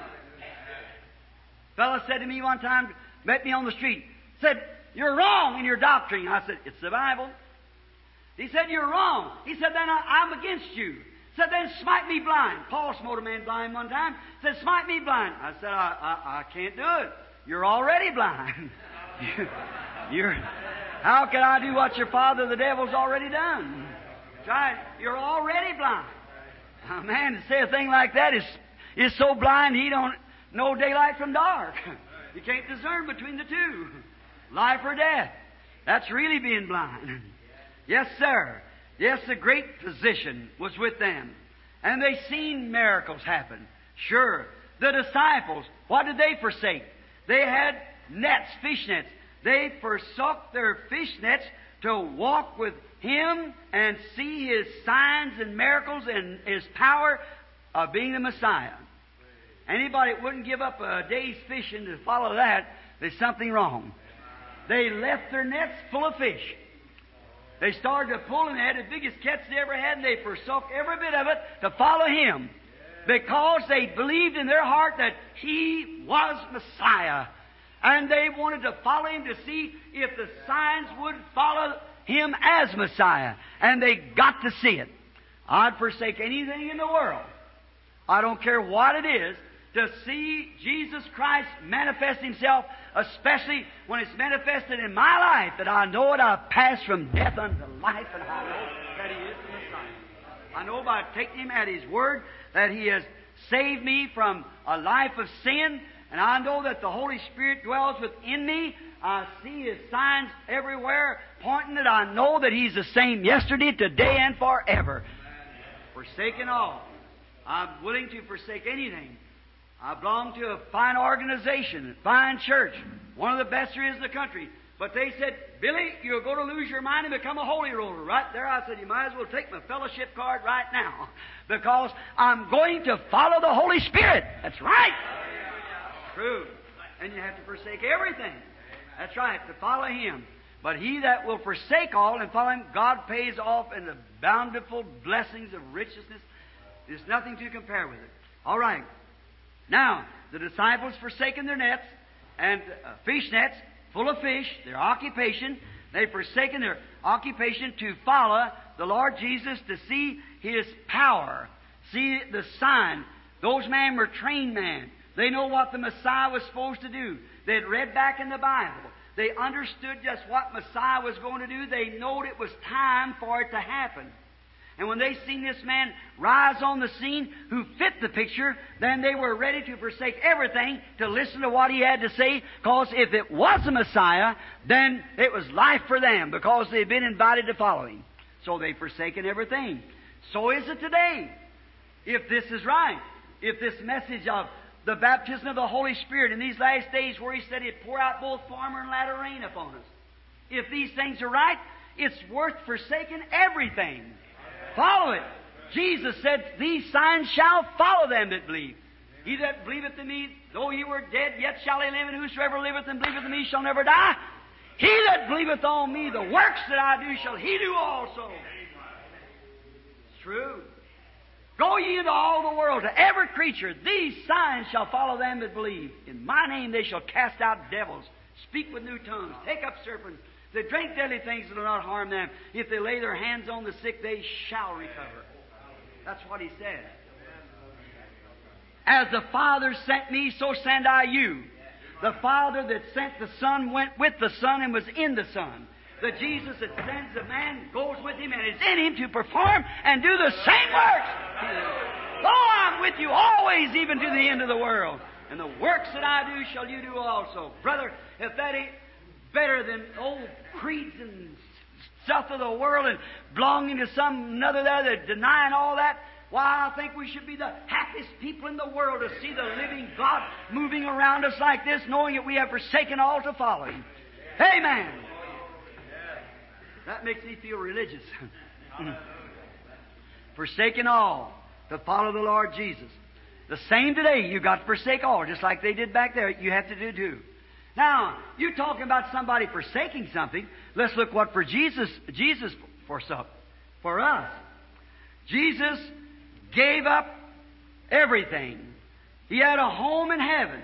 A fellow said to me one time, met me on the street, said, you're wrong in your doctrine. I said, it's the Bible. He said, you're wrong. He said, then I, I'm against you. Said, then smite me blind. Paul smote a man blind one time. Said, smite me blind. I said, I, I, I can't do it. You're already blind. you're, how can I do what your father, the devil's already done? Right? You're already blind. A man to say a thing like that is, is so blind he don't know daylight from dark. You can't discern between the two. Life or death. That's really being blind. Yes, sir. Yes, the great physician was with them. And they seen miracles happen. Sure. The disciples, what did they forsake? They had nets, fish nets. They forsook their fish nets to walk with Him and see His signs and miracles and His power of being the Messiah. Anybody that wouldn't give up a day's fishing to follow that, there's something wrong. They left their nets full of fish. They started to pull, and they had the biggest catch they ever had, and they forsook every bit of it to follow Him because they believed in their heart that He was Messiah. And they wanted to follow Him to see if the signs would follow Him as Messiah. And they got to see it. I'd forsake anything in the world, I don't care what it is, to see Jesus Christ manifest Himself, especially when it's manifested in my life, that I know it, I've passed from death unto life, and I know that He is the Messiah. I know by taking Him at His word that He has saved me from a life of sin, and I know that the Holy Spirit dwells within me. I see His signs everywhere, pointing that I know that He's the same yesterday, today, and forever. Forsaking all. I'm willing to forsake anything. I belong to a fine organization, a fine church, one of the best there is in the country. But they said, Billy, you're going to lose your mind and become a holy roller. Right there, I said, you might as well take my fellowship card right now, because I'm going to follow the Holy Spirit. That's right. True. And you have to forsake everything. That's right, to follow Him. But he that will forsake all and follow Him, God pays off in the bountiful blessings of richness. There's nothing to compare with it. All right. Now, the disciples forsaken their nets and uh, fish nets full of fish, their occupation. They've forsaken their occupation to follow the Lord Jesus, to see His power, see the sign. Those men were trained men. They know what the Messiah was supposed to do. They had read back in the Bible. They understood just what Messiah was going to do. They knowed it was time for it to happen. And when they seen this man rise on the scene who fit the picture, then they were ready to forsake everything to listen to what he had to say, because if it was the Messiah, then it was life for them, because they'd been invited to follow Him. So they've forsaken everything. So is it today. If this is right, if this message of the baptism of the Holy Spirit in these last days, where He said He'd pour out both former and latter rain upon us, if these things are right, it's worth forsaking everything. Follow it. Jesus said, these signs shall follow them that believe. He that believeth in me, though he were dead, yet shall he live, and whosoever liveth and believeth in me shall never die. He that believeth on me, the works that I do shall he do also. It's true. Go ye into all the world, to every creature. These signs shall follow them that believe. In my name they shall cast out devils, speak with new tongues, take up serpents. If they drink deadly things, it will not harm them. If they lay their hands on the sick, they shall recover. That's what He said. As the Father sent me, so send I you. The Father that sent the Son went with the Son and was in the Son. The Jesus that sends the man goes with Him and is in Him to perform and do the same works. Lo, I'm with you always, even to the end of the world. And the works that I do shall you do also. Brother, if that ain't better than old creeds and stuff of the world and belonging to some another there that denying all that, why, I think we should be the happiest people in the world to see the living God moving around us like this, knowing that we have forsaken all to follow Him. Amen. That makes me feel religious. Forsaken all to follow the Lord Jesus. The same today, you've got to forsake all, just like they did back there. You have to do too. Now, you're talking about somebody forsaking something. Let's look what for Jesus, Jesus forsook. For us. Jesus gave up everything. He had a home in heaven.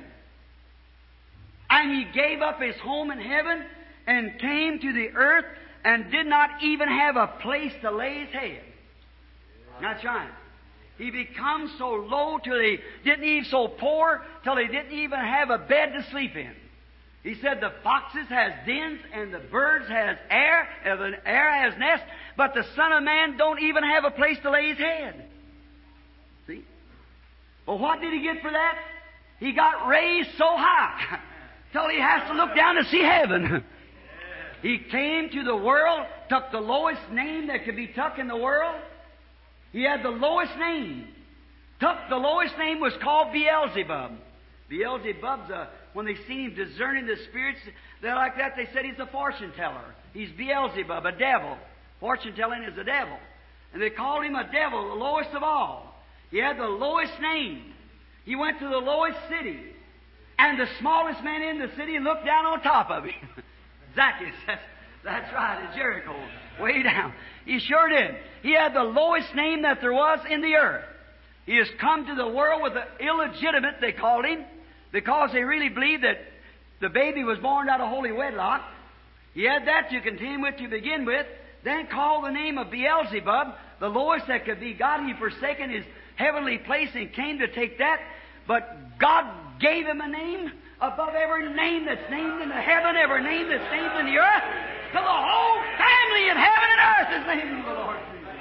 And He gave up His home in heaven and came to the earth and did not even have a place to lay His head. That's right. He becomes so low till He didn't even, so poor till He didn't even have a bed to sleep in. He said the foxes has dens and the birds has air, and the air has nests, but the Son of Man don't even have a place to lay His head. See? Well, what did He get for that? He got raised so high till He has to look down to see heaven. He came to the world, took the lowest name that could be took in the world. He had the lowest name. Took the lowest name was called Beelzebub. Beelzebub's a, when they seen him discerning the spirits, they're like that, they said he's a fortune teller. He's Beelzebub, a devil. Fortune telling is a devil. And they called him a devil, the lowest of all. He had the lowest name. He went to the lowest city. And the smallest man in the city looked down on top of him. Zacchaeus, that's, that's right, in Jericho, way down. He sure did. He had the lowest name that there was in the earth. He has come to the world with an illegitimate, they called him, because they really believed that the baby was born out of holy wedlock. He had that to contend with to begin with, then called the name of Beelzebub, the lowest that could be God. He forsaken His heavenly place and came to take that, but God gave Him a name above every name that's named in the heaven, every name that's named in the earth, till the whole family in heaven and earth is named in the Lord Jesus.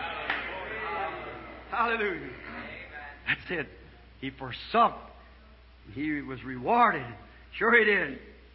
Hallelujah. That's it. He forsook. He was rewarded. Sure He did.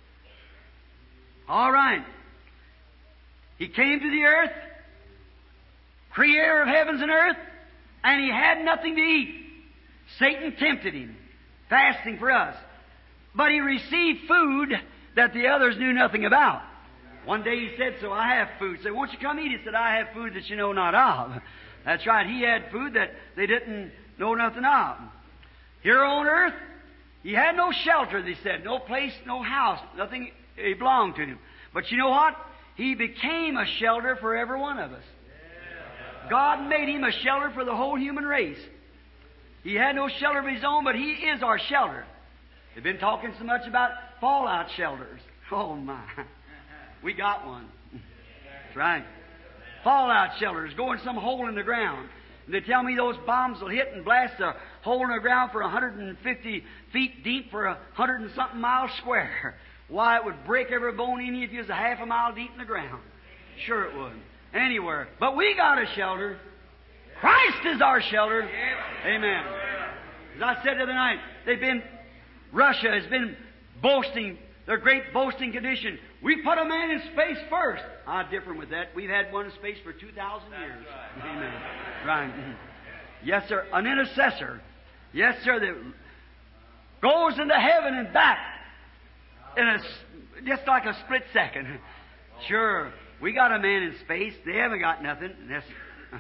All right. He came to the earth, creator of heavens and earth, and He had nothing to eat. Satan tempted Him, fasting for us. But He received food that the others knew nothing about. One day He said, so I have food. Said, won't you come eat? He said, I have food that you know not of. That's right. He had food that they didn't know nothing of. Here on earth, He had no shelter, they said. No place, no house. Nothing it belonged to Him. But you know what? He became a shelter for every one of us. God made Him a shelter for the whole human race. He had no shelter of His own, but He is our shelter. They've been talking so much about fallout shelters. Oh, my. We got one. That's right. Fallout shelters. Go in some hole in the ground. And they tell me those bombs will hit and blast a hole in the ground for one hundred fifty feet deep for a hundred and something miles square. Why, it would break every bone in you if you was a half a mile deep in the ground. Sure it would. Anywhere. But we got a shelter. Christ is our shelter. Amen. As I said the other night, they've been, Russia has been boasting, their great boasting condition. We put a man in space first. I'm different with that. We've had one in space for two thousand years. Right. Amen. Right. Yes, sir. An intercessor. Yes, sir. That goes into heaven and back in a, just like a split second. Sure. We got a man in space. They haven't got nothing. That's,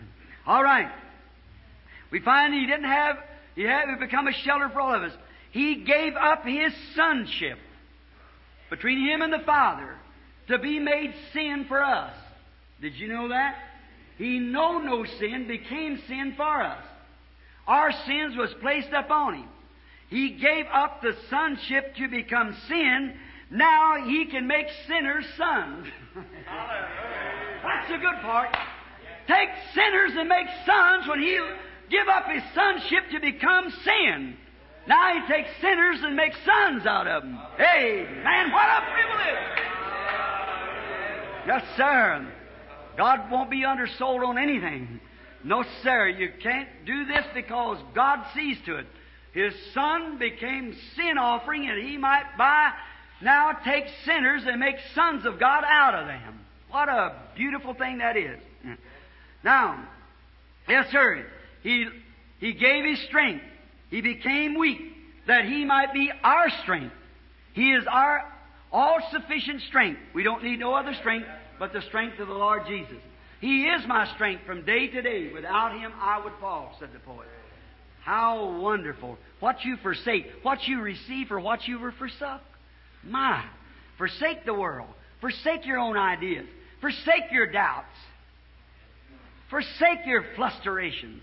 All right. We find He didn't have, He had to become a shelter for all of us. He gave up His sonship between Him and the Father to be made sin for us. Did you know that? He know no sin, became sin for us. Our sins was placed upon Him. He gave up the sonship to become sin. Now He can make sinners sons. That's the good part. Take sinners and make sons when He give up His sonship to become sin. Now He takes sinners and makes sons out of them. Hey, man, what a privilege! Yes, sir. God won't be undersold on anything. No, sir. You can't do this because God sees to it. His Son became sin offering, and He might by now take sinners and make sons of God out of them. What a beautiful thing that is. Now, yes, sir. He, he gave His strength. He became weak that He might be our strength. He is our all-sufficient strength. We don't need no other strength but the strength of the Lord Jesus. He is my strength from day to day. Without Him I would fall, said the poet. How wonderful. What you forsake, what you receive for what you were forsook. My, forsake the world. Forsake your own ideas. Forsake your doubts. Forsake your flusterations.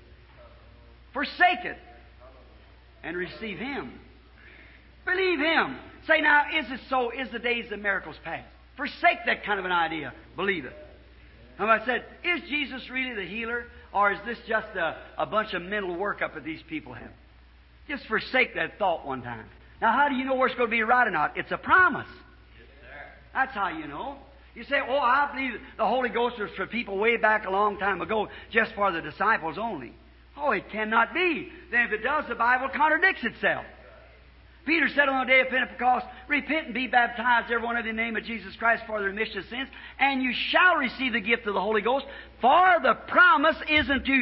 Forsake it. And receive Him. Believe Him. Say, now, is it so? Is the days of miracles past? Forsake that kind of an idea. Believe it. And I said, is Jesus really the healer? Or is this just a, a bunch of mental workup that these people have? Just forsake that thought one time. Now, how do you know where it's going to be right or not? It's a promise. Yes, sir. That's how you know. You say, oh, I believe the Holy Ghost was for people way back a long time ago, just for the disciples only. Oh, it cannot be. Then if it does, the Bible contradicts itself. Peter said on the day of Pentecost, repent and be baptized, every one of you, in the name of Jesus Christ, for the remission of sins, and you shall receive the gift of the Holy Ghost, for the promise is unto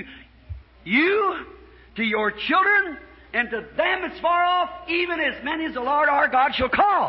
you, to your children, and to them that's far off, even as many as the Lord our God shall call.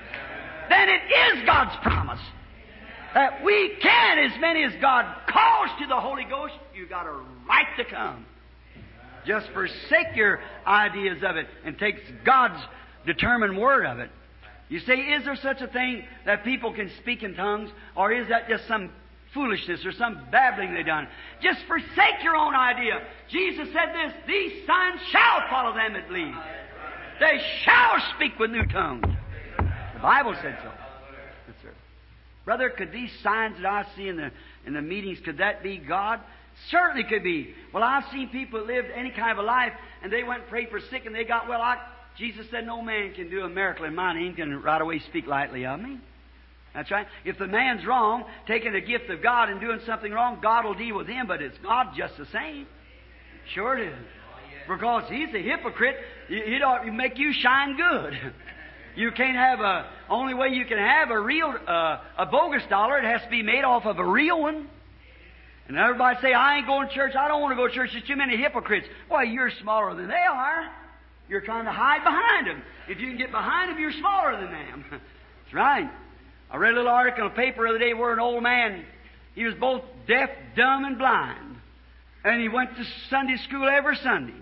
Then it is God's promise that we can, as many as God calls to the Holy Ghost, you've got a right to come. Just forsake your ideas of it and take God's determined word of it. You say, is there such a thing that people can speak in tongues? Or is that just some foolishness or some babbling they've done? Just forsake your own idea. Jesus said this, these signs shall follow them that believe. They shall speak with new tongues. The Bible said so. Yes, sir. Brother, could these signs that I see in the, in the meetings, could that be God? Certainly could be. Well, I've seen people that lived any kind of a life, and they went and prayed for sick, and they got well. I, Jesus said, no man can do a miracle in my name, can right away speak lightly of me. That's right. If the man's wrong, taking the gift of God and doing something wrong, God will deal with him, but it's God just the same. Sure it is. Because he's a hypocrite. He don't make you shine good. You can't have a, only way you can have a real, uh, a bogus dollar, it has to be made off of a real one. And everybody say, I ain't going to church. I don't want to go to church. There's too many hypocrites. Well, you're smaller than they are. You're trying to hide behind them. If you can get behind them, you're smaller than them. That's right. I read a little article in the paper the other day where an old man, he was both deaf, dumb, and blind. And he went to Sunday school every Sunday.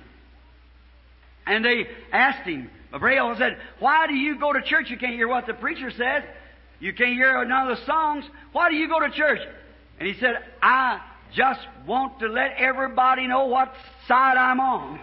And they asked him, Braille said, why do you go to church? You can't hear what the preacher says. You can't hear none of the songs. Why do you go to church? And he said, I just want to let everybody know what side I'm on.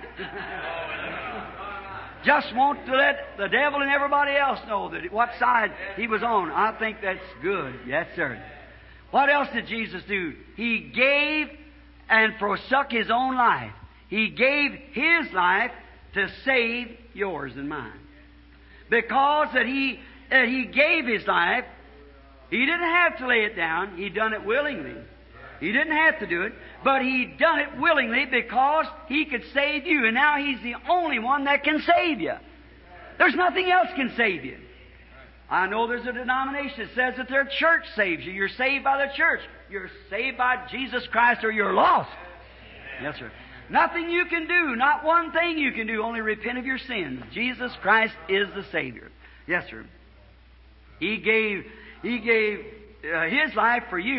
Just want to let the devil and everybody else know that what side he was on. I think that's good. Yes, sir. What else did Jesus do? He gave and forsook His own life. He gave His life to save yours and mine. Because that He that He gave His life, He didn't have to lay it down. He done it willingly. He didn't have to do it, but He done it willingly because He could save you. And now He's the only one that can save you. There's nothing else can save you. I know there's a denomination that says that their church saves you. You're saved by the church. You're saved by Jesus Christ or you're lost. Yes, sir. Nothing you can do, not one thing you can do, only repent of your sins. Jesus Christ is the Savior. Yes, sir. He gave, He gave uh, His life for you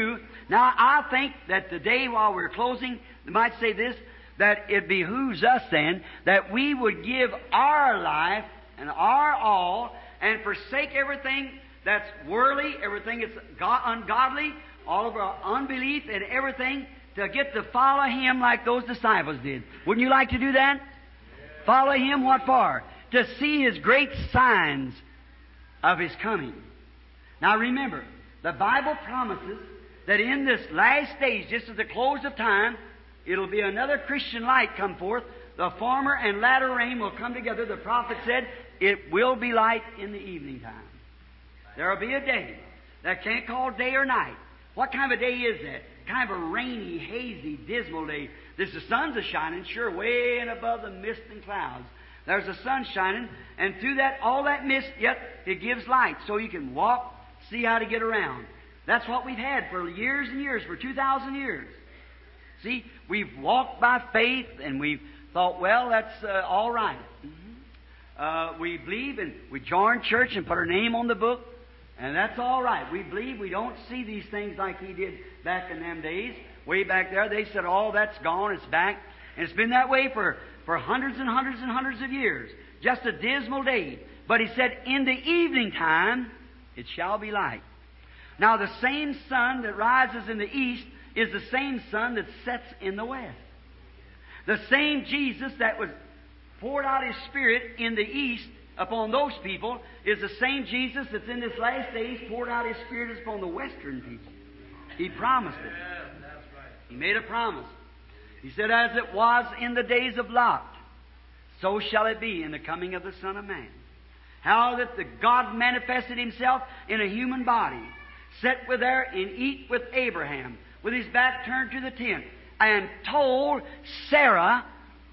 Now, I think that today, while we're closing, I might say this, that it behooves us then that we would give our life and our all and forsake everything that's worldly, everything that's go- ungodly, all of our unbelief and everything to get to follow Him like those disciples did. Wouldn't you like to do that? Yeah. Follow Him, what for? To see His great signs of His coming. Now remember, the Bible promises that in this last days, just at the close of time, it'll be another Christian light come forth. The former and latter rain will come together. The prophet said, it will be light in the evening time. There will be a day that can't call day or night. What kind of a day is that? Kind of a rainy, hazy, dismal day. There's the sun's a shining, sure, way and above the mist and clouds. There's the sun shining, and through that, all that mist, yet it gives light, so you can walk, see how to get around. That's what we've had for years and years, for two thousand years. See, we've walked by faith, and we've thought, well, that's uh, all right. Mm-hmm. Uh, we believe, and we join church and put our name on the book, and that's all right. We believe we don't see these things like He did back in them days. Way back there, they said, oh, that's gone, it's back. And it's been that way for, for hundreds and hundreds and hundreds of years. Just a dismal day. But He said, in the evening time, it shall be light. Now, the same sun that rises in the east is the same sun that sets in the west. The same Jesus that was poured out His Spirit in the east upon those people is the same Jesus that's in this last days poured out His Spirit upon the western people. He promised it. He made a promise. He said, as it was in the days of Lot, so shall it be in the coming of the Son of Man. How that the God manifested Himself in a human body, sat with there and eat with Abraham, with His back turned to the tent, and told Sarah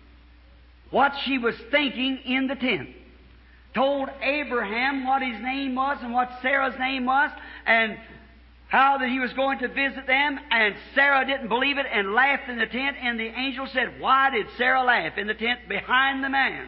what she was thinking in the tent. Told Abraham what his name was and what Sarah's name was, and how that he was going to visit them, and Sarah didn't believe it and laughed in the tent, and the angel said, why did Sarah laugh in the tent behind the man?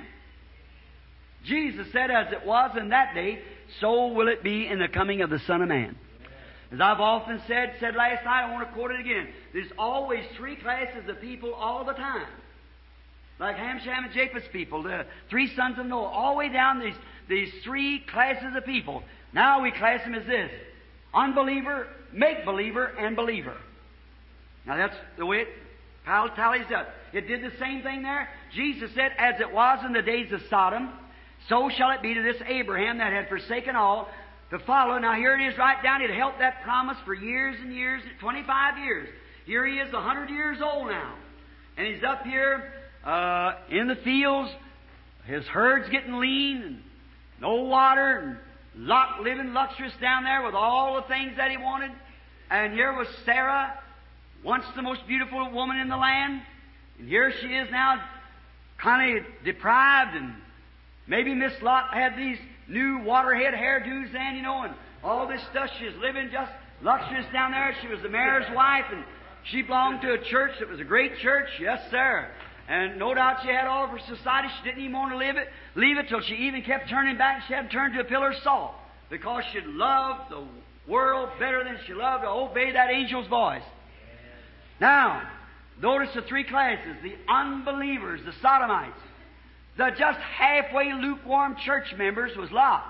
Jesus said, as it was in that day, so will it be in the coming of the Son of Man. As I've often said, said last night, I want to quote it again. There's always three classes of people all the time. Like Ham, Shem, and Japheth's people, the three sons of Noah, all the way down these, these three classes of people. Now we class them as this: unbeliever, make-believer, and believer. Now that's the way it tallies up. It did the same thing there. Jesus said, as it was in the days of Sodom, so shall it be to this Abraham that had forsaken all to follow. Now here it is right down. It held that promise for years and years, twenty-five years. Here he is, one hundred years old now. And he's up here uh, in the fields. His herd's getting lean and no water, and Lot living luxurious down there with all the things that he wanted. And here was Sarah, once the most beautiful woman in the land. And here she is now, kind of deprived, and maybe Miss Lot had these new waterhead hairdos then, you know, and all this stuff. She was living just luxurious down there. She was the mayor's wife, and she belonged to a church that was a great church. Yes, sir. And no doubt she had all of her society. She didn't even want to leave it, leave it till she even kept turning back. She had to turn to a pillar of salt because she loved the world better than she loved to obey that angel's voice. Now, notice the three classes: the unbelievers, the sodomites. The just halfway lukewarm church members was Lot.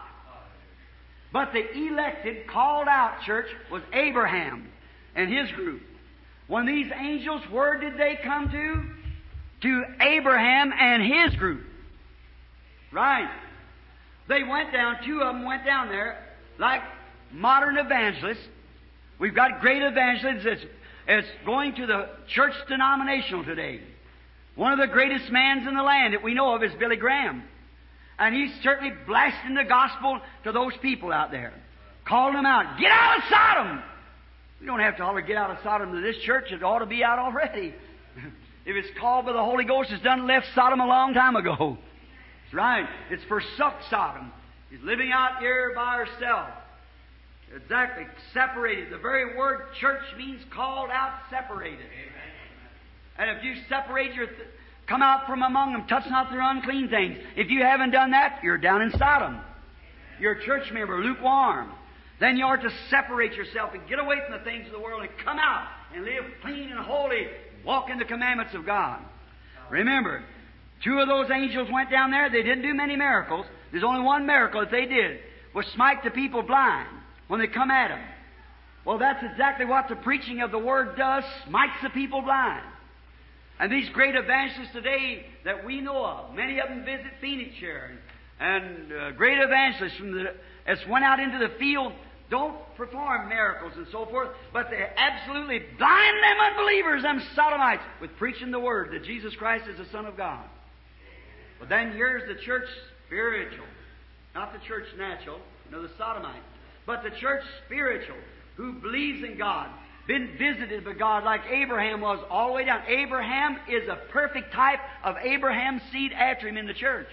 But the elected, called out church was Abraham and his group. When these angels, where did they come to? To Abraham and his group. Right. They went down, two of them went down there like modern evangelists. We've got great evangelists that's, that's going to the church denominational today. One of the greatest men in the land that we know of is Billy Graham. And he's certainly blasting the gospel to those people out there, calling them out. Get out of Sodom! We don't have to holler, get out of Sodom to this church. It ought to be out already. If it's called by the Holy Ghost, it's done left Sodom a long time ago. That's right. It's forsook Sodom. He's living out here by herself. Exactly. Separated. The very word church means called out, separated. Amen. And if you separate your, th- come out from among them, touch not their unclean things. If you haven't done that, you're down in Sodom. You're a church member, lukewarm. then you are to separate yourself and get away from the things of the world and come out and live clean and holy, walk in the commandments of God. Remember, two of those angels went down there. They didn't do many miracles. There's only one miracle that they did, was smite the people blind when they come at them. Well, that's exactly what the preaching of the Word does, smites the people blind. And these great evangelists today that we know of, many of them visit Phoenix here, and uh, great evangelists from the, as went out into the field, don't perform miracles and so forth, but they absolutely blind them unbelievers, them sodomites, with preaching the Word that Jesus Christ is the Son of God. But then here's the church spiritual, not the church natural, you know, the sodomites, but the church spiritual, who believes in God, been visited by God like Abraham was all the way down. Abraham is a perfect type of Abraham's seed after him in the church.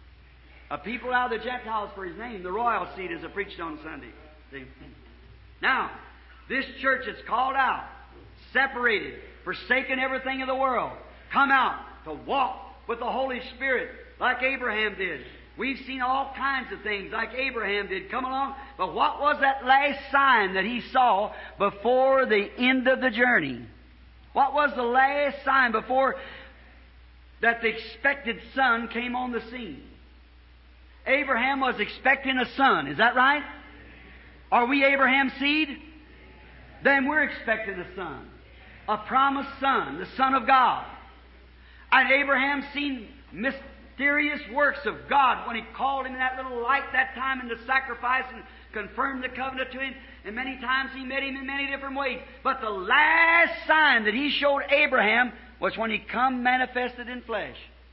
A people out of the Gentiles for his name, the royal seed, as I preached on Sunday. See? Now, this church is called out, separated, forsaken everything of the world, come out to walk with the Holy Spirit like Abraham did. We've seen all kinds of things like Abraham did come along, but what was that last sign that he saw before the end of the journey? What was the last sign before that the expected son came on the scene? Abraham was expecting a son, is that right? Are we Abraham's seed? Then we're expecting a son, a promised son, the Son of God. And Abraham seen mysterious works of God when He called him in that little light that time in the sacrifice and confirmed the covenant to him. And many times He met him in many different ways. But the last sign that He showed Abraham was when He come manifested in flesh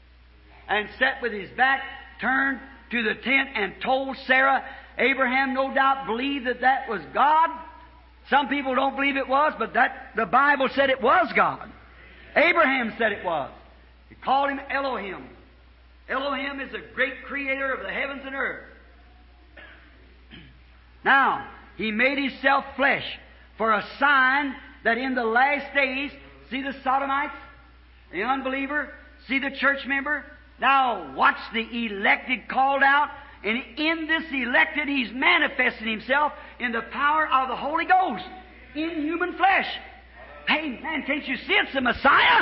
and sat with His back turned to the tent and told Sarah. Abraham no doubt believed that that was God. Some people don't believe it was, but that the Bible said it was God. Abraham said it was. He called Him Elohim. Elohim is the great creator of the heavens and earth. Now, He made Himself flesh for a sign that in the last days, see the sodomites, the unbeliever, see the church member. Now, watch the elected called out, and in this elected, He's manifesting Himself in the power of the Holy Ghost in human flesh. Hey, man, can't you see it's the Messiah?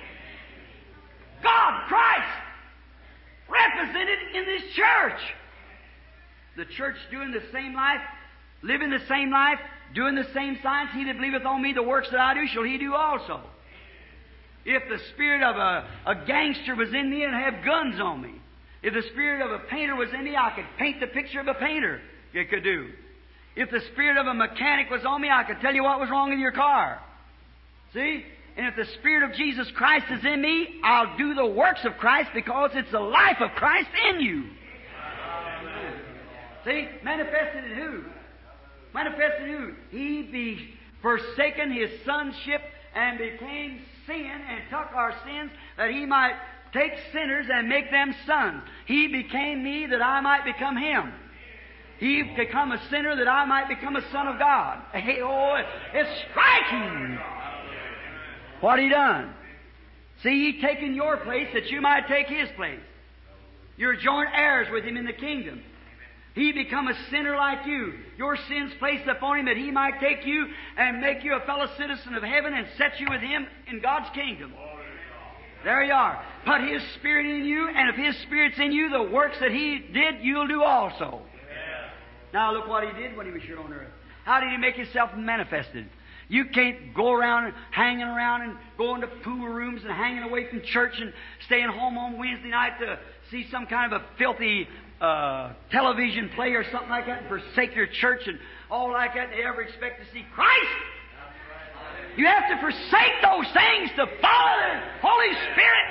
God, Christ, represented in this church. The church doing the same life, living the same life, doing the same signs. He that believeth on Me, the works that I do, shall he do also. If the spirit of a, a gangster was in me and have guns on me, if the spirit of a painter was in me, I could paint the picture of a painter. It could do. If the spirit of a mechanic was on me, I could tell you what was wrong with your car. See? And if the Spirit of Jesus Christ is in me, I'll do the works of Christ because it's the life of Christ in you. Amen. See? Manifested in who? Manifested in who? He be forsaken His sonship and became sin and took our sins that He might take sinners and make them sons. He became me that I might become Him. He become a sinner that I might become a son of God. Hey, oh, it's striking what He done. See, He taken your place that you might take His place. You're joint heirs with Him in the kingdom. He become a sinner like you. Your sins placed upon Him that He might take you and make you a fellow citizen of heaven and set you with Him in God's kingdom. There you are. Put His Spirit in you, and if His Spirit's in you, the works that He did, you'll do also. Now look what He did when He was here on earth. How did He make Himself manifested? You can't go around hanging around and going to pool rooms and hanging away from church and staying home on Wednesday night to see some kind of a filthy uh, television play or something like that and forsake your church and all like that and ever expect to see Christ. You have to forsake those things to follow the Holy Spirit.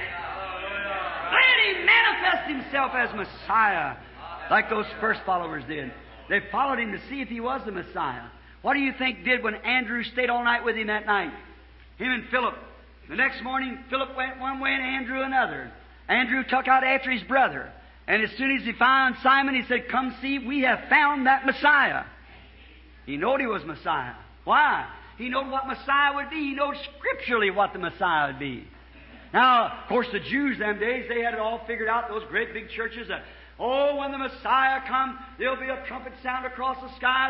Let Him manifest Himself as Messiah like those first followers did. They followed Him to see if He was the Messiah. What do you think did when Andrew stayed all night with Him that night? Him and Philip. The next morning, Philip went one way and Andrew another. Andrew took out after his brother. And as soon as he found Simon, he said, "Come see, we have found that Messiah." He knew He was Messiah. Why? He knew what Messiah would be. He knew scripturally what the Messiah would be. Now, of course, the Jews them days, they had it all figured out, those great big churches that, oh, when the Messiah comes, there'll be a trumpet sound across the skies, and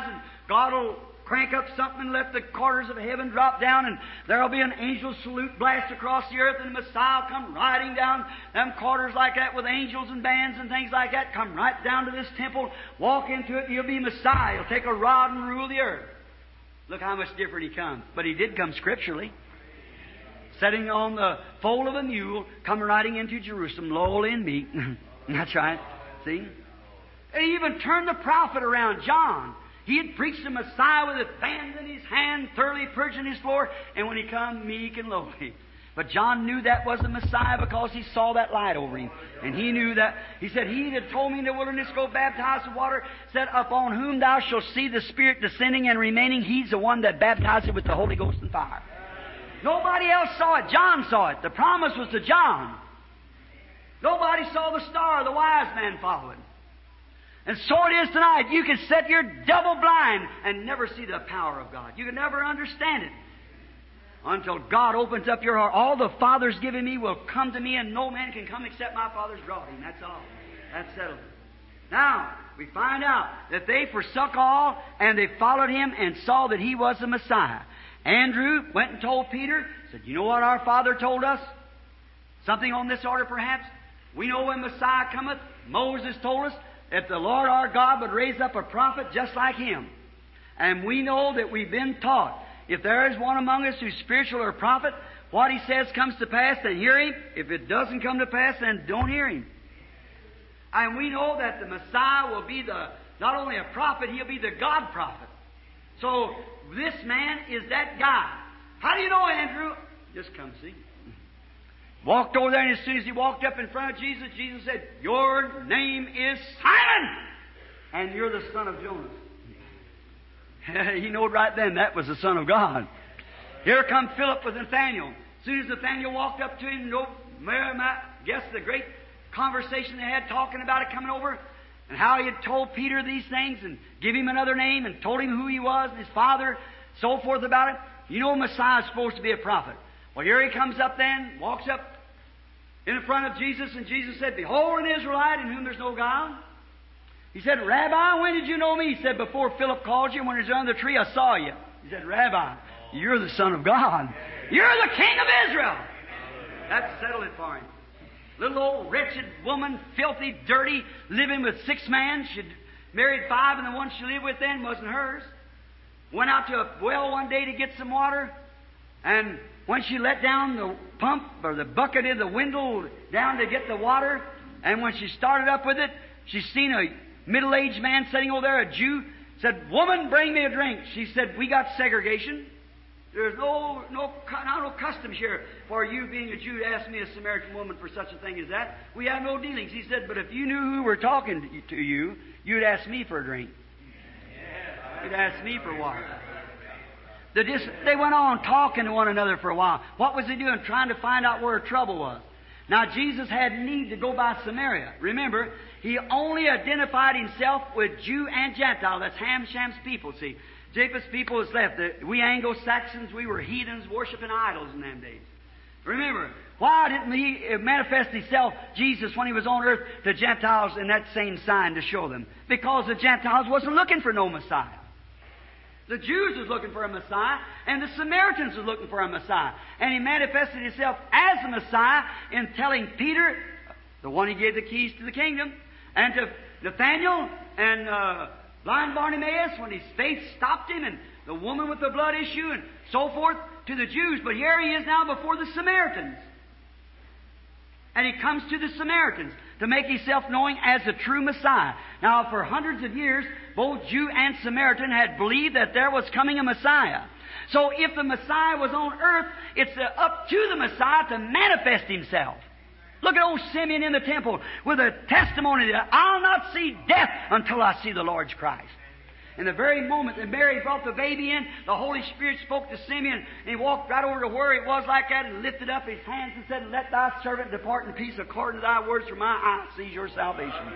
God will crank up something and let the quarters of heaven drop down, and there'll be an angel salute blast across the earth, and the Messiah will come riding down them quarters like that with angels and bands and things like that, come right down to this temple, walk into it, and he'll be Messiah. He'll take a rod and rule the earth. Look how much different he comes. But he did come scripturally. Sitting on the foal of a mule, come riding into Jerusalem, lowly and meek. That's right. See? And he even turned the prophet around, John. He had preached the Messiah with his fans in his hand, thoroughly purging his floor, and when he come, meek and lowly. But John knew that was the Messiah because he saw that light over him. And he knew that. He said, He that told me in the wilderness, go baptize with water, said, upon whom thou shalt see the Spirit descending and remaining, he's the one that baptizes with the Holy Ghost and fire. Nobody else saw it. John saw it. The promise was to John. Nobody saw the star. The wise man followed. And so it is tonight. You can sit here double blind and never see the power of God. You can never understand it until God opens up your heart. All the Father's given me will come to me, and no man can come except my Father's brought him. That's all. That's settled. Now, we find out that they forsook all, and they followed him and saw that he was the Messiah. Andrew went and told Peter, said, you know what our Father told us? Something on this order, perhaps? We know when Messiah cometh, Moses told us, that the Lord our God would raise up a prophet just like him. And we know that we've been taught, if there is one among us who's spiritual or prophet, what he says comes to pass, then hear him. If it doesn't come to pass, then don't hear him. And we know that the Messiah will be the not only a prophet, he'll be the God prophet. So this man is that guy. How do you know, Andrew? Just come see. Walked over there, and as soon as he walked up in front of Jesus, Jesus said, your name is Simon, and you're the son of Jonas. He knew right then that was the Son of God. Here come Philip with Nathanael. As soon as Nathanael walked up to him, you know, I guess the great conversation they had talking about it coming over, and how he had told Peter these things, and give him another name, and told him who he was, and his father, so forth about it. You know Messiah is supposed to be a prophet. Well, here he comes up then, walks up in front of Jesus, and Jesus said, behold, an Israelite in whom there's no guile. He said, Rabbi, when did you know me? He said, before Philip called you, when he was under the tree, I saw you. He said, Rabbi, you're the Son of God. You're the King of Israel. That settled it for him. Little old wretched woman, filthy, dirty, living with six men. She'd married five, and the one she lived with then wasn't hers. Went out to a well one day to get some water, and when she let down the pump or the bucket in the window down to get the water, and when she started up with it, she seen a middle-aged man sitting over there, a Jew, said, woman, bring me a drink. She said, we got segregation. There's no no no customs here for you being a Jew to ask me, a Samaritan woman, for such a thing as that. We have no dealings. He said, but if you knew who were talking to you, you'd ask me for a drink. You'd ask me for water. They, just, they went on talking to one another for a while. What was he doing? Trying to find out where trouble was. Now, Jesus had need to go by Samaria. Remember, he only identified himself with Jew and Gentile. That's Ham, Sham's people, see. Japheth's people was left. The, we Anglo-Saxons, we were heathens worshiping idols in them days. Remember, why didn't he manifest himself, Jesus, when he was on earth, to Gentiles in that same sign to show them? Because the Gentiles wasn't looking for no Messiah. The Jews was looking for a Messiah, and the Samaritans was looking for a Messiah. And he manifested himself as the Messiah in telling Peter, the one he gave the keys to the kingdom, and to Nathanael and uh, blind Bartimaeus, when his faith stopped him, and the woman with the blood issue, and so forth, to the Jews. But here he is now before the Samaritans. And he comes to the Samaritans to make himself known as the true Messiah. Now, for hundreds of years, both Jew and Samaritan had believed that there was coming a Messiah. So if the Messiah was on earth, it's uh, up to the Messiah to manifest himself. Look at old Simeon in the temple with a testimony that I'll not see death until I see the Lord's Christ. In the very moment that Mary brought the baby in, the Holy Spirit spoke to Simeon, and he walked right over to where it was like that and lifted up his hands and said, let thy servant depart in peace according to thy words, for my eye sees your salvation.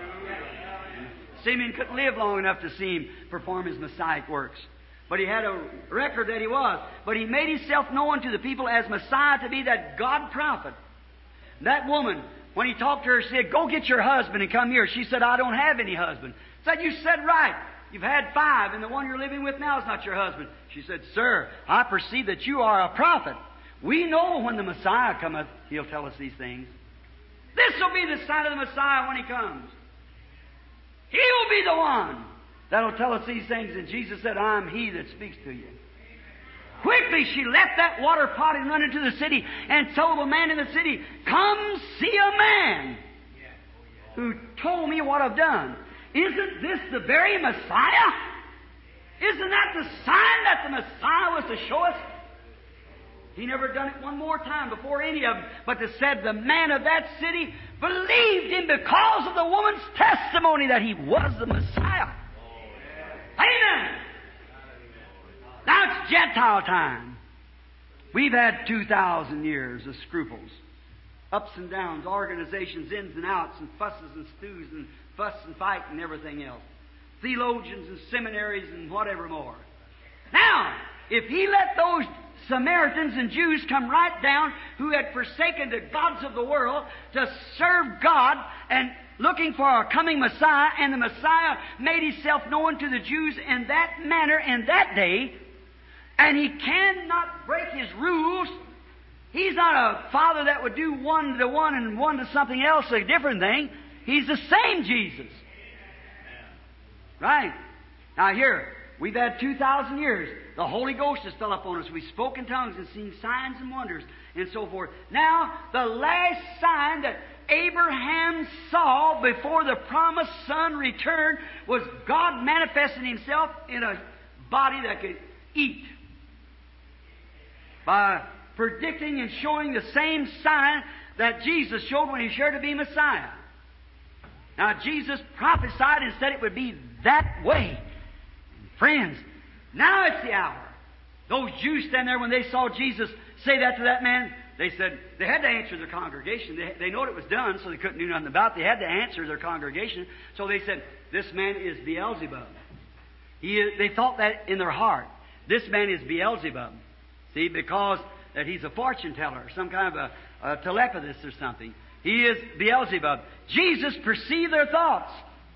Simeon couldn't live long enough to see him perform his Messiah works. But he had a record that he was. But he made himself known to the people as Messiah, to be that God prophet. That woman, when he talked to her, said, go get your husband and come here. She said, I don't have any husband. Said, you said right. You've had five, and the one you're living with now is not your husband. She said, Sir, I perceive that you are a prophet. We know when the Messiah cometh, He'll tell us these things. This will be the sign of the Messiah when He comes. He'll be the one that'll tell us these things. And Jesus said, I'm He that speaks to you. Quickly she left that water pot and run into the city and told the man in the city, Come see a man who told me what I've done. Isn't this the very Messiah? Isn't that the sign that the Messiah was to show us? He never done it one more time before any of them, but to said the man of that city believed him because of the woman's testimony that he was the Messiah. Amen. Now it's Gentile time. We've had two thousand years of scruples, ups and downs, organizations, ins and outs, and fusses and stews, and fuss and fight and everything else. Theologians and seminaries and whatever more. Now, if He let those Samaritans and Jews come right down who had forsaken the gods of the world to serve God and looking for a coming Messiah, and the Messiah made Himself known to the Jews in that manner in that day, and He cannot break His rules. He's not a Father that would do one to one and one to something else, a different thing. He's the same Jesus. Right. Now here, we've had two thousand years. The Holy Ghost has fell upon us. We spoke in tongues and seen signs and wonders and so forth. Now, the last sign that Abraham saw before the promised Son returned was God manifesting Himself in a body that could eat. By predicting and showing the same sign that Jesus showed when He showed to be Messiah. Now, Jesus prophesied and said it would be that way. Friends, now it's the hour. Those Jews stand there when they saw Jesus say that to that man. They said, they had to answer their congregation. They, they knew it was done, so they couldn't do nothing about it. They had to answer their congregation. So they said, this man is Beelzebub. He is, they thought that in their heart. This man is Beelzebub. See, because that he's a fortune teller, some kind of a, a telepathist or something. He is Beelzebub. Jesus perceived their thoughts.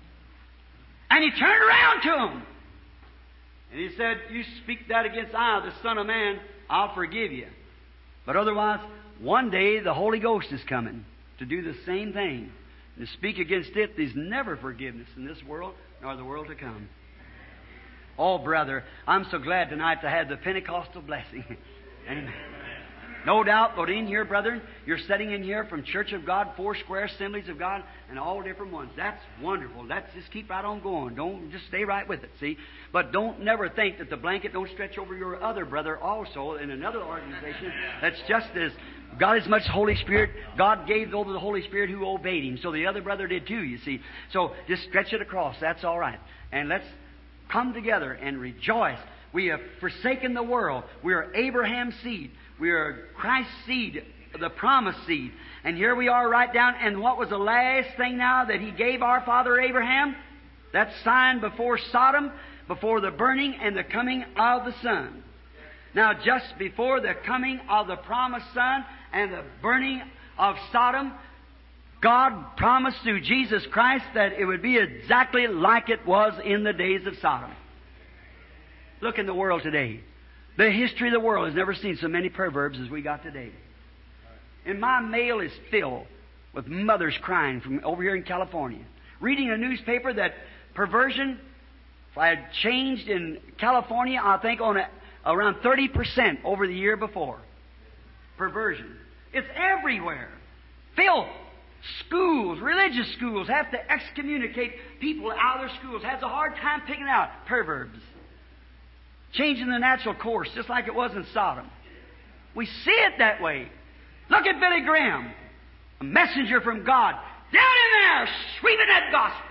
And He turned around to them. And He said, you speak that against I, the Son of Man, I'll forgive you. But otherwise, one day the Holy Ghost is coming to do the same thing. And to speak against it, there's never forgiveness in this world, nor the world to come. Oh, brother, I'm so glad tonight to have the Pentecostal blessing. Amen. No doubt, but in here, brethren, you're sitting in here from Church of God, Four Square Assemblies of God, and all different ones. That's wonderful. That's just keep right on going. Don't just stay right with it, see? But don't never think that the blanket don't stretch over your other brother also in another organization that's just as got as much Holy Spirit. God gave over the Holy Spirit who obeyed Him. So the other brother did too, you see. So just stretch it across. That's all right. And let's come together and rejoice. We have forsaken the world. We are Abraham's seed. We are Christ's seed, the promised seed. And here we are right down. And what was the last thing now that He gave our father Abraham? That sign before Sodom, before the burning and the coming of the Son. Now, just before the coming of the promised Son and the burning of Sodom, God promised through Jesus Christ that it would be exactly like it was in the days of Sodom. Look in the world today. The history of the world has never seen so many perverbs as we got today. And my mail is filled with mothers crying from over here in California. Reading a newspaper that perversion had changed in California, I think, on a, around thirty percent over the year before. Perversion. It's everywhere. Filth. Schools, religious schools, have to excommunicate people out of their schools. Has a hard time picking out perverbs. Changing the natural course, just like it was in Sodom. We see it that way. Look at Billy Graham, a messenger from God, down in there, sweeping that gospel.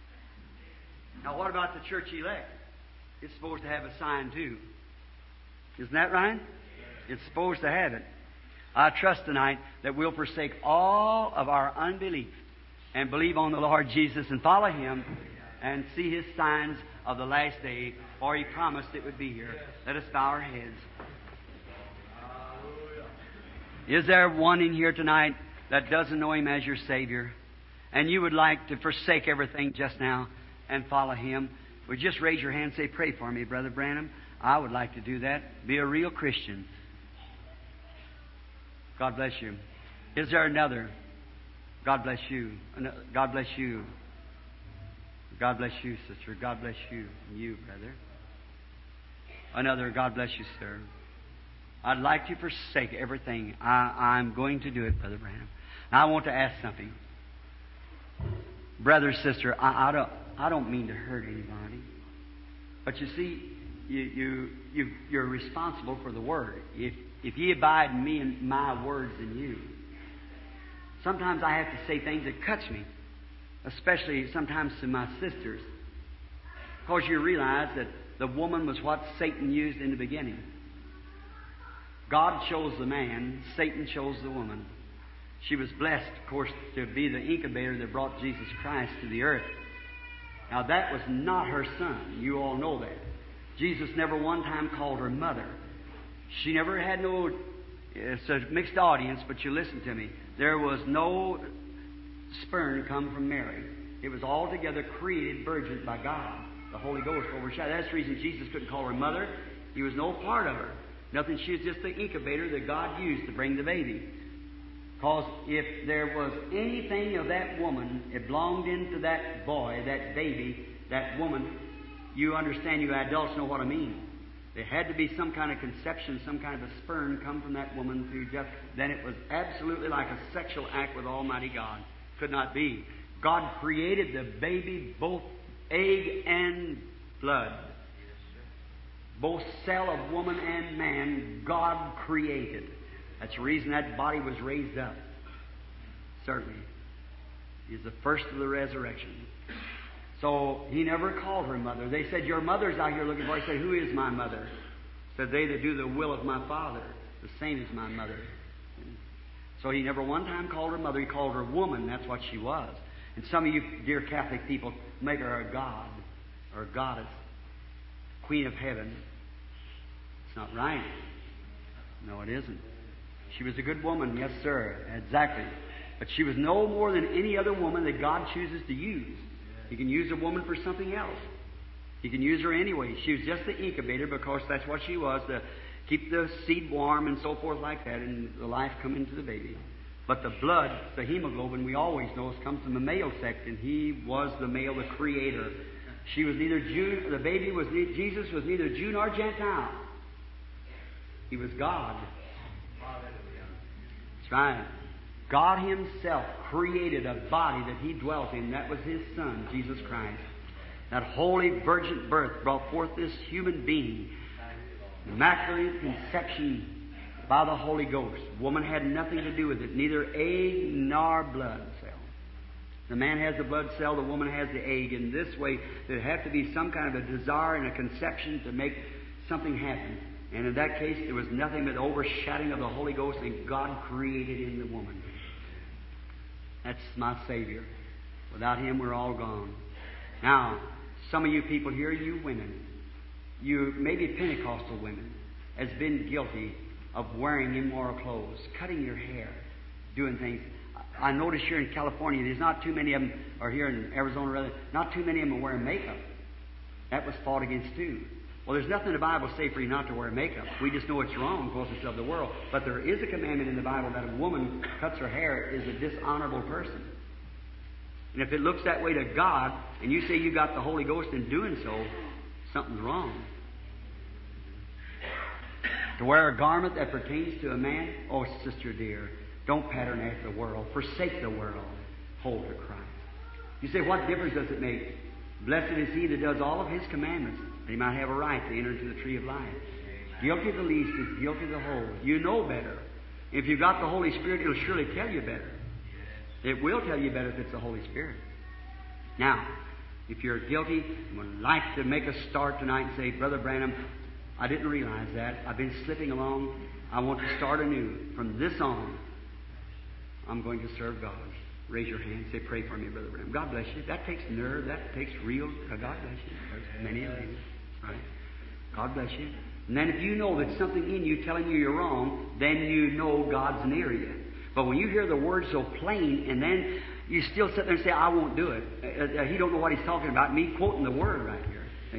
Now, what about the church elect? It's supposed to have a sign too. Isn't that right? It's supposed to have it. I trust tonight that we'll forsake all of our unbelief and believe on the Lord Jesus and follow Him and see His signs of the last day, for He promised it would be here. Let us bow our heads. Is there one in here tonight that doesn't know Him as your Savior, and you would like to forsake everything just now and follow Him? Would you just raise your hand and say, pray for me, Brother Branham? I would like to do that. Be a real Christian. God bless you. Is there another? God bless you. God bless you. God bless you, sister. God bless you. And you, brother. Another. God bless you, sir. I'd like to forsake everything. I, I'm going to do it, Brother Branham. Now, I want to ask something. Brother, sister, I, I, don't, I don't mean to hurt anybody. But you see, you, you, you, you're responsible for the Word. If, if ye abide in me and my words in you. Sometimes I have to say things that cuts me. Especially sometimes to my sisters. Because you realize that the woman was what Satan used in the beginning. God chose the man, Satan chose the woman. She was blessed, of course, to be the incubator that brought Jesus Christ to the earth. Now that was not her son. You all know that. Jesus never one time called her mother. She never had no, it's a mixed audience, but you listen to me. There was no sperm come from Mary. It was altogether created virgin by God. The Holy Ghost overshadowed. That's the reason Jesus couldn't call her mother. He was no part of her. Nothing. She was just the incubator that God used to bring the baby. Because if there was anything of that woman, it belonged into that boy, that baby, that woman, you understand, you adults know what I mean. There had to be some kind of conception, some kind of a sperm come from that woman through just, then it was absolutely like a sexual act with Almighty God. Could not be. God created the baby, both egg and blood. Both cell of woman and man, God created. That's the reason that body was raised up. Certainly. He's the first of the resurrection. So he never called her mother. They said, your mother's out here looking for her. He said, who is my mother? Said, they that do the will of my Father. The same as my mother. So he never one time called her mother. He called her woman. That's what she was. And some of you, dear Catholic people, make her a god or a goddess, queen of heaven. It's not right. No, it isn't. She was a good woman, yes, sir, exactly. But she was no more than any other woman that God chooses to use. He can use a woman for something else. He can use her anyway. She was just the incubator because that's what she was, to keep the seed warm and so forth like that, and the life come into the baby. But the blood, the hemoglobin, we always know, comes from the male sex, and he was the male, the creator. She was neither Jew, the baby was, Jesus was neither Jew nor Gentile. He was God. That's right. God Himself created a body that He dwelt in. That was His Son, Jesus Christ. That holy virgin birth brought forth this human being. Immaculate conception by the Holy Ghost. Woman had nothing to do with it, neither egg nor blood cell. The man has the blood cell, the woman has the egg. In this way, there have to be some kind of a desire and a conception to make something happen. And in that case, there was nothing but overshadowing of the Holy Ghost, and God created in the woman. That's my Savior. Without Him, we're all gone. Now, some of you people here, you women, you maybe Pentecostal women, has been guilty of wearing immoral clothes, cutting your hair, doing things. I notice here in California, there's not too many of them, or here in Arizona rather, not too many of them are wearing makeup. That was fought against too. Well, there's nothing in the Bible say for you not to wear makeup. We just know it's wrong because it's of the world. But there is a commandment in the Bible that a woman cuts her hair is a dishonorable person. And if it looks that way to God, and you say you got the Holy Ghost in doing so, something's wrong. To wear a garment that pertains to a man, oh, sister dear, don't pattern after the world. Forsake the world. Hold to Christ. You say, what difference does it make? Blessed is he that does all of His commandments, that he might have a right to enter into the tree of life. Guilty of the least is guilty of the whole. You know better. If you've got the Holy Spirit, it'll surely tell you better. It will tell you better if it's the Holy Spirit. Now, if you're guilty and would like to make a start tonight and say, Brother Branham, I didn't realize that. I've been slipping along. I want to start anew. From this on, I'm going to serve God. Raise your hand. Say, pray for me, Brother Branham. God bless you. That takes nerve. That takes real. God bless you. There's many of you. Right? God bless you. And then if you know that something in you telling you you're wrong, then you know God's near you. But when you hear the word so plain, and then you still sit there and say, I won't do it. Uh, uh, he don't know what he's talking about. Me quoting the word right here.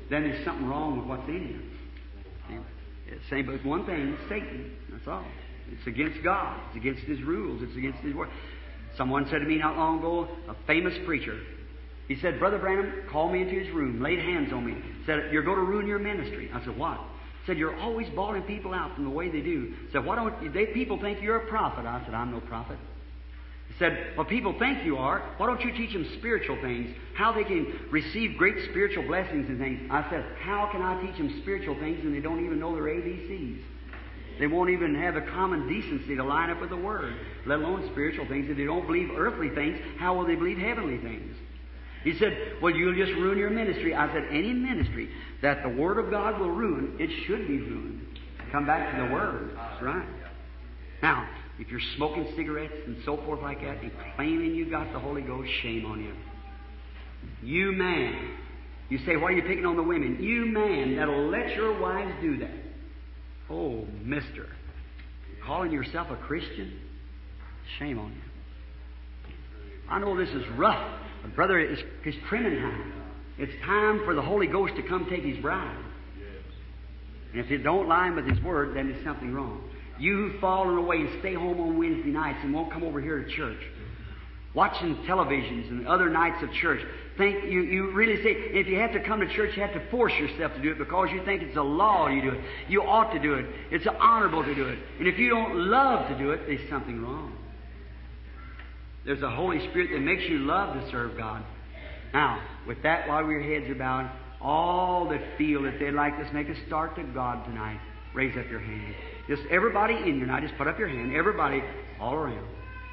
then there's something wrong with what's in you. It's saying, but one thing, Satan. That's all. It's against God. It's against His rules. It's against His word. Someone said to me not long ago, a famous preacher, he said, Brother Branham called me into his room, laid hands on me, said, you're going to ruin your ministry. I said, what? He said, you're always bawling people out from the way they do. He said, why don't they, people think you're a prophet? I said, I'm no prophet. He said, well, people think you are. Why don't you teach them spiritual things, how they can receive great spiritual blessings and things? I said, how can I teach them spiritual things and they don't even know their A B Cs? They won't even have the common decency to line up with the Word, let alone spiritual things. If they don't believe earthly things, how will they believe heavenly things? He said, well, you'll just ruin your ministry. I said, any ministry that the Word of God will ruin, it should be ruined. Come back to the Word. That's right. Now, if you're smoking cigarettes and so forth like that and claiming you got the Holy Ghost, shame on you. You man. You say, why are you picking on the women? You man that'll let your wives do that. Oh, mister, calling yourself a Christian? Shame on you. I know this is rough, but brother, it's, it's trimming time. It's time for the Holy Ghost to come take His bride. And if it don't line with His Word, then there's something wrong. You who've fallen away and stay home on Wednesday nights and won't come over here to church, watching televisions and other nights of church, think you, you really say, if you have to come to church, you have to force yourself to do it because you think it's a law you do it. You ought to do it. It's honorable to do it. And if you don't love to do it, there's something wrong. There's a Holy Spirit that makes you love to serve God. Now, with that, while your heads are bowed, all that feel that they'd like to make a start to God tonight, raise up your hand. Just everybody in here now, just put up your hand. Everybody all around.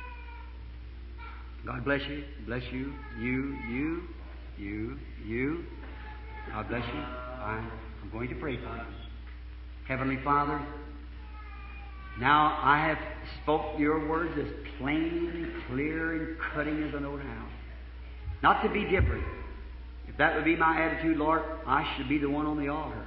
God bless you. Bless you. You, you, you, you. God bless you. I'm, I'm going to pray for you. Heavenly Father, now I have spoke your words as plain and clear and cutting as I know how. Not to be different. If that would be my attitude, Lord, I should be the one on the altar.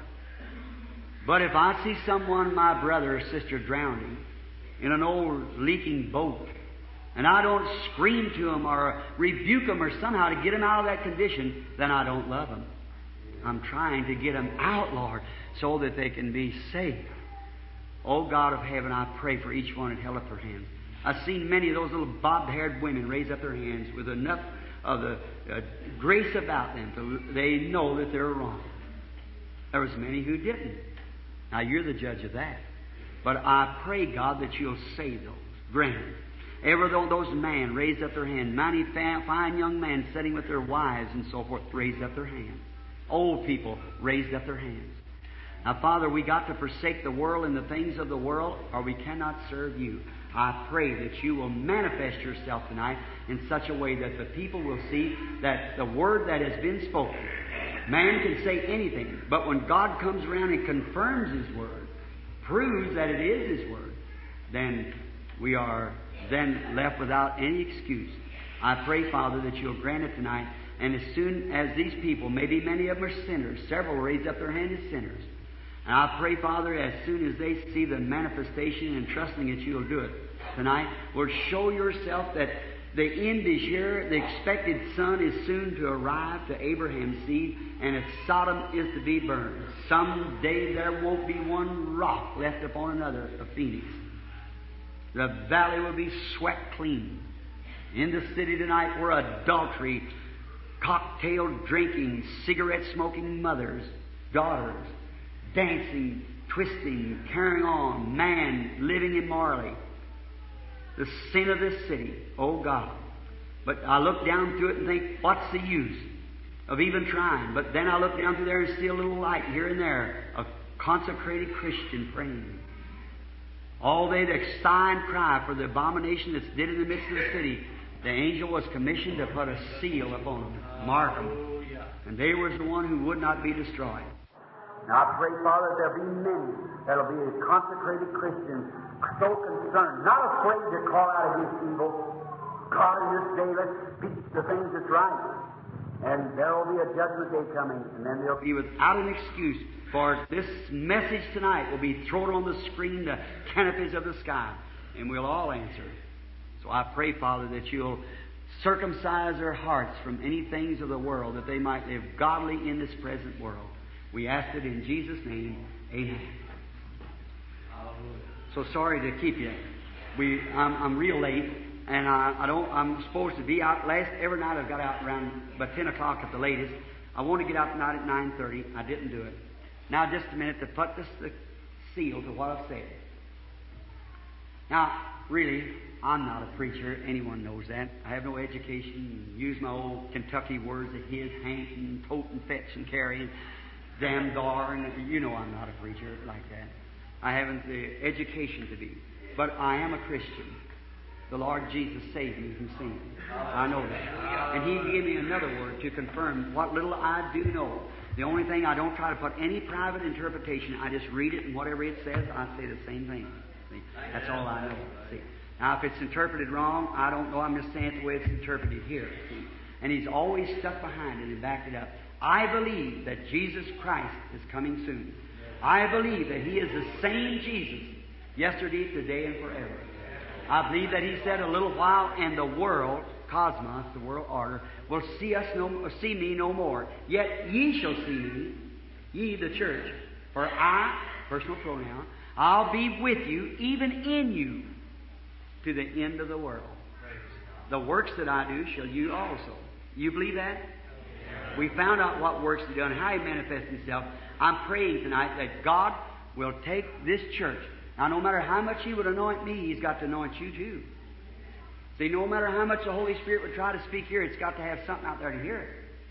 But if I see someone, my brother or sister, drowning in an old leaking boat, and I don't scream to them or rebuke them or somehow to get them out of that condition, then I don't love them. I'm trying to get them out, Lord, so that they can be saved. Oh, God of heaven, I pray for each one that held up their hands. I've seen many of those little bobbed-haired women raise up their hands with enough of the uh, grace about them to they know that they're wrong. There was many who didn't. Now, you're the judge of that. But I pray, God, that you'll save those. Grant it. Ever though those men raised up their hand, many fine young men sitting with their wives and so forth raised up their hands. Old people raised up their hands. Now, Father, we got to forsake the world and the things of the world, or we cannot serve you. I pray that you will manifest yourself tonight in such a way that the people will see that the word that has been spoken, man can say anything, but when God comes around and confirms His word, proves that it is His word, then we are then left without any excuse. I pray, Father, that you'll grant it tonight, and as soon as these people, maybe many of them are sinners, several raise up their hand as sinners, and I pray, Father, as soon as they see the manifestation and trusting that you'll do it tonight, Lord, show yourself that the end is here, the expected Son is soon to arrive to Abraham's seed, and if Sodom is to be burned, someday there won't be one rock left upon another of Phoenix. The valley will be swept clean. In the city tonight were adultery, cocktail drinking, cigarette smoking mothers, daughters, dancing, twisting, carrying on, man living immorally. The sin of this city, oh God. But I look down through it and think, what's the use of even trying? But then I look down through there and see a little light here and there, a consecrated Christian praying. All they that sigh and cry for the abomination that's did in the midst of the city, the angel was commissioned to put a seal upon them, mark them. And they was the one who would not be destroyed. Now I pray, Father, there'll be many that'll be a consecrated Christian, so concerned, not afraid to call out against evil. God, in this day, let's speak the things that's right. And there will be a judgment day coming, and then they'll be without an excuse, for this message tonight will be thrown on the screen, the canopies of the sky, and we'll all answer. So I pray, Father, that you'll circumcise their hearts from any things of the world, that they might live godly in this present world. We ask it in Jesus' name. Amen. So sorry to keep you. We, I'm, I'm real late, and I, I don't. I'm supposed to be out last every night. I've got out around about ten o'clock at the latest. I want to get out tonight at nine thirty. I didn't do it. Now, just a minute to put this the seal to what I've said. Now, really, I'm not a preacher. Anyone knows that. I have no education. Use my old Kentucky words of his, hank, and tote, and fetch, and carry, and damn dar, and you know I'm not a preacher like that. I haven't the education to be. But I am a Christian. The Lord Jesus saved me from sin. I know that. And He gave me another word to confirm what little I do know. The only thing, I don't try to put any private interpretation. I just read it, and whatever it says, I say the same thing. See? That's all I know. See? Now, if it's interpreted wrong, I don't know. I'm just saying it the way it's interpreted here. See? And He's always stuck behind it and backed it up. I believe that Jesus Christ is coming soon. I believe that He is the same Jesus yesterday, today, and forever. I believe that He said a little while, and the world, cosmos, the world order, will see us no, see me no more. Yet ye shall see me, ye the church. For I, personal pronoun, I'll be with you, even in you, to the end of the world. The works that I do shall you also. You believe that? We found out what works He done, how He manifests Himself. I'm praying tonight that God will take this church. Now, no matter how much He would anoint me, He's got to anoint you too. See, no matter how much the Holy Spirit would try to speak here, it's got to have something out there to hear it.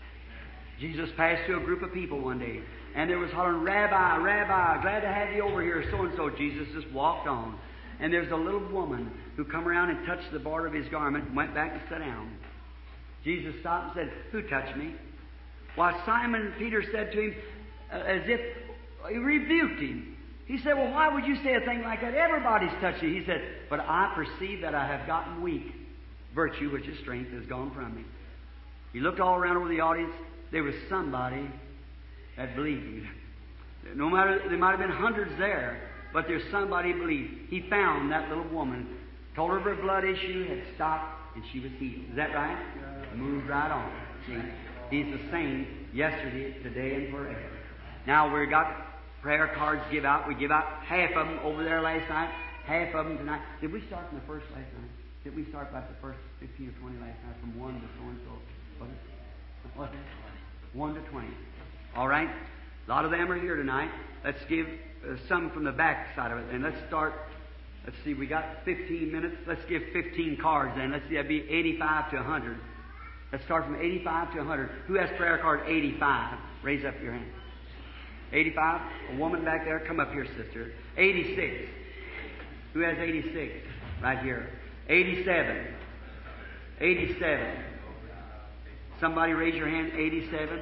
Jesus passed to a group of people one day, and there was hollering, Rabbi, Rabbi, glad to have you over here, so-and-so. Jesus just walked on. And there's a little woman who come around and touched the border of His garment and went back and sat down. Jesus stopped and said, who touched me? Why, Simon Peter said to Him, uh, as if He rebuked him. He said, well, why would you say a thing like that? Everybody's touched you. He said, but I perceive that I have gotten weak. Virtue, which is strength, has gone from me. He looked all around over the audience. There was somebody that believed. No matter, there might have been hundreds there, but there's somebody who believed. He found that little woman, told her her blood issue had stopped, and she was healed. Is that right? Moved right on. See, He's the same yesterday, today, and forever. Now, we've got prayer cards to give out. We give out half of them over there last night, half of them tonight. Did we start from the first last night? Did we start about the first fifteen or twenty last night, from one to so-and-so? What? one to twenty. All right? A lot of them are here tonight. Let's give uh, some from the back side of it. And let's start. Let's see, we got fifteen minutes. Let's give fifteen cards then. Let's see, that'd be eighty-five to one hundred. Let's start from eighty-five to one hundred. Who has prayer card eighty-five? Raise up your hand. eighty-five? A woman back there? Come up here, sister. eighty-six. Who has eighty-six? Right here. eighty-seven. eighty-seven. Somebody raise your hand. eighty-seven.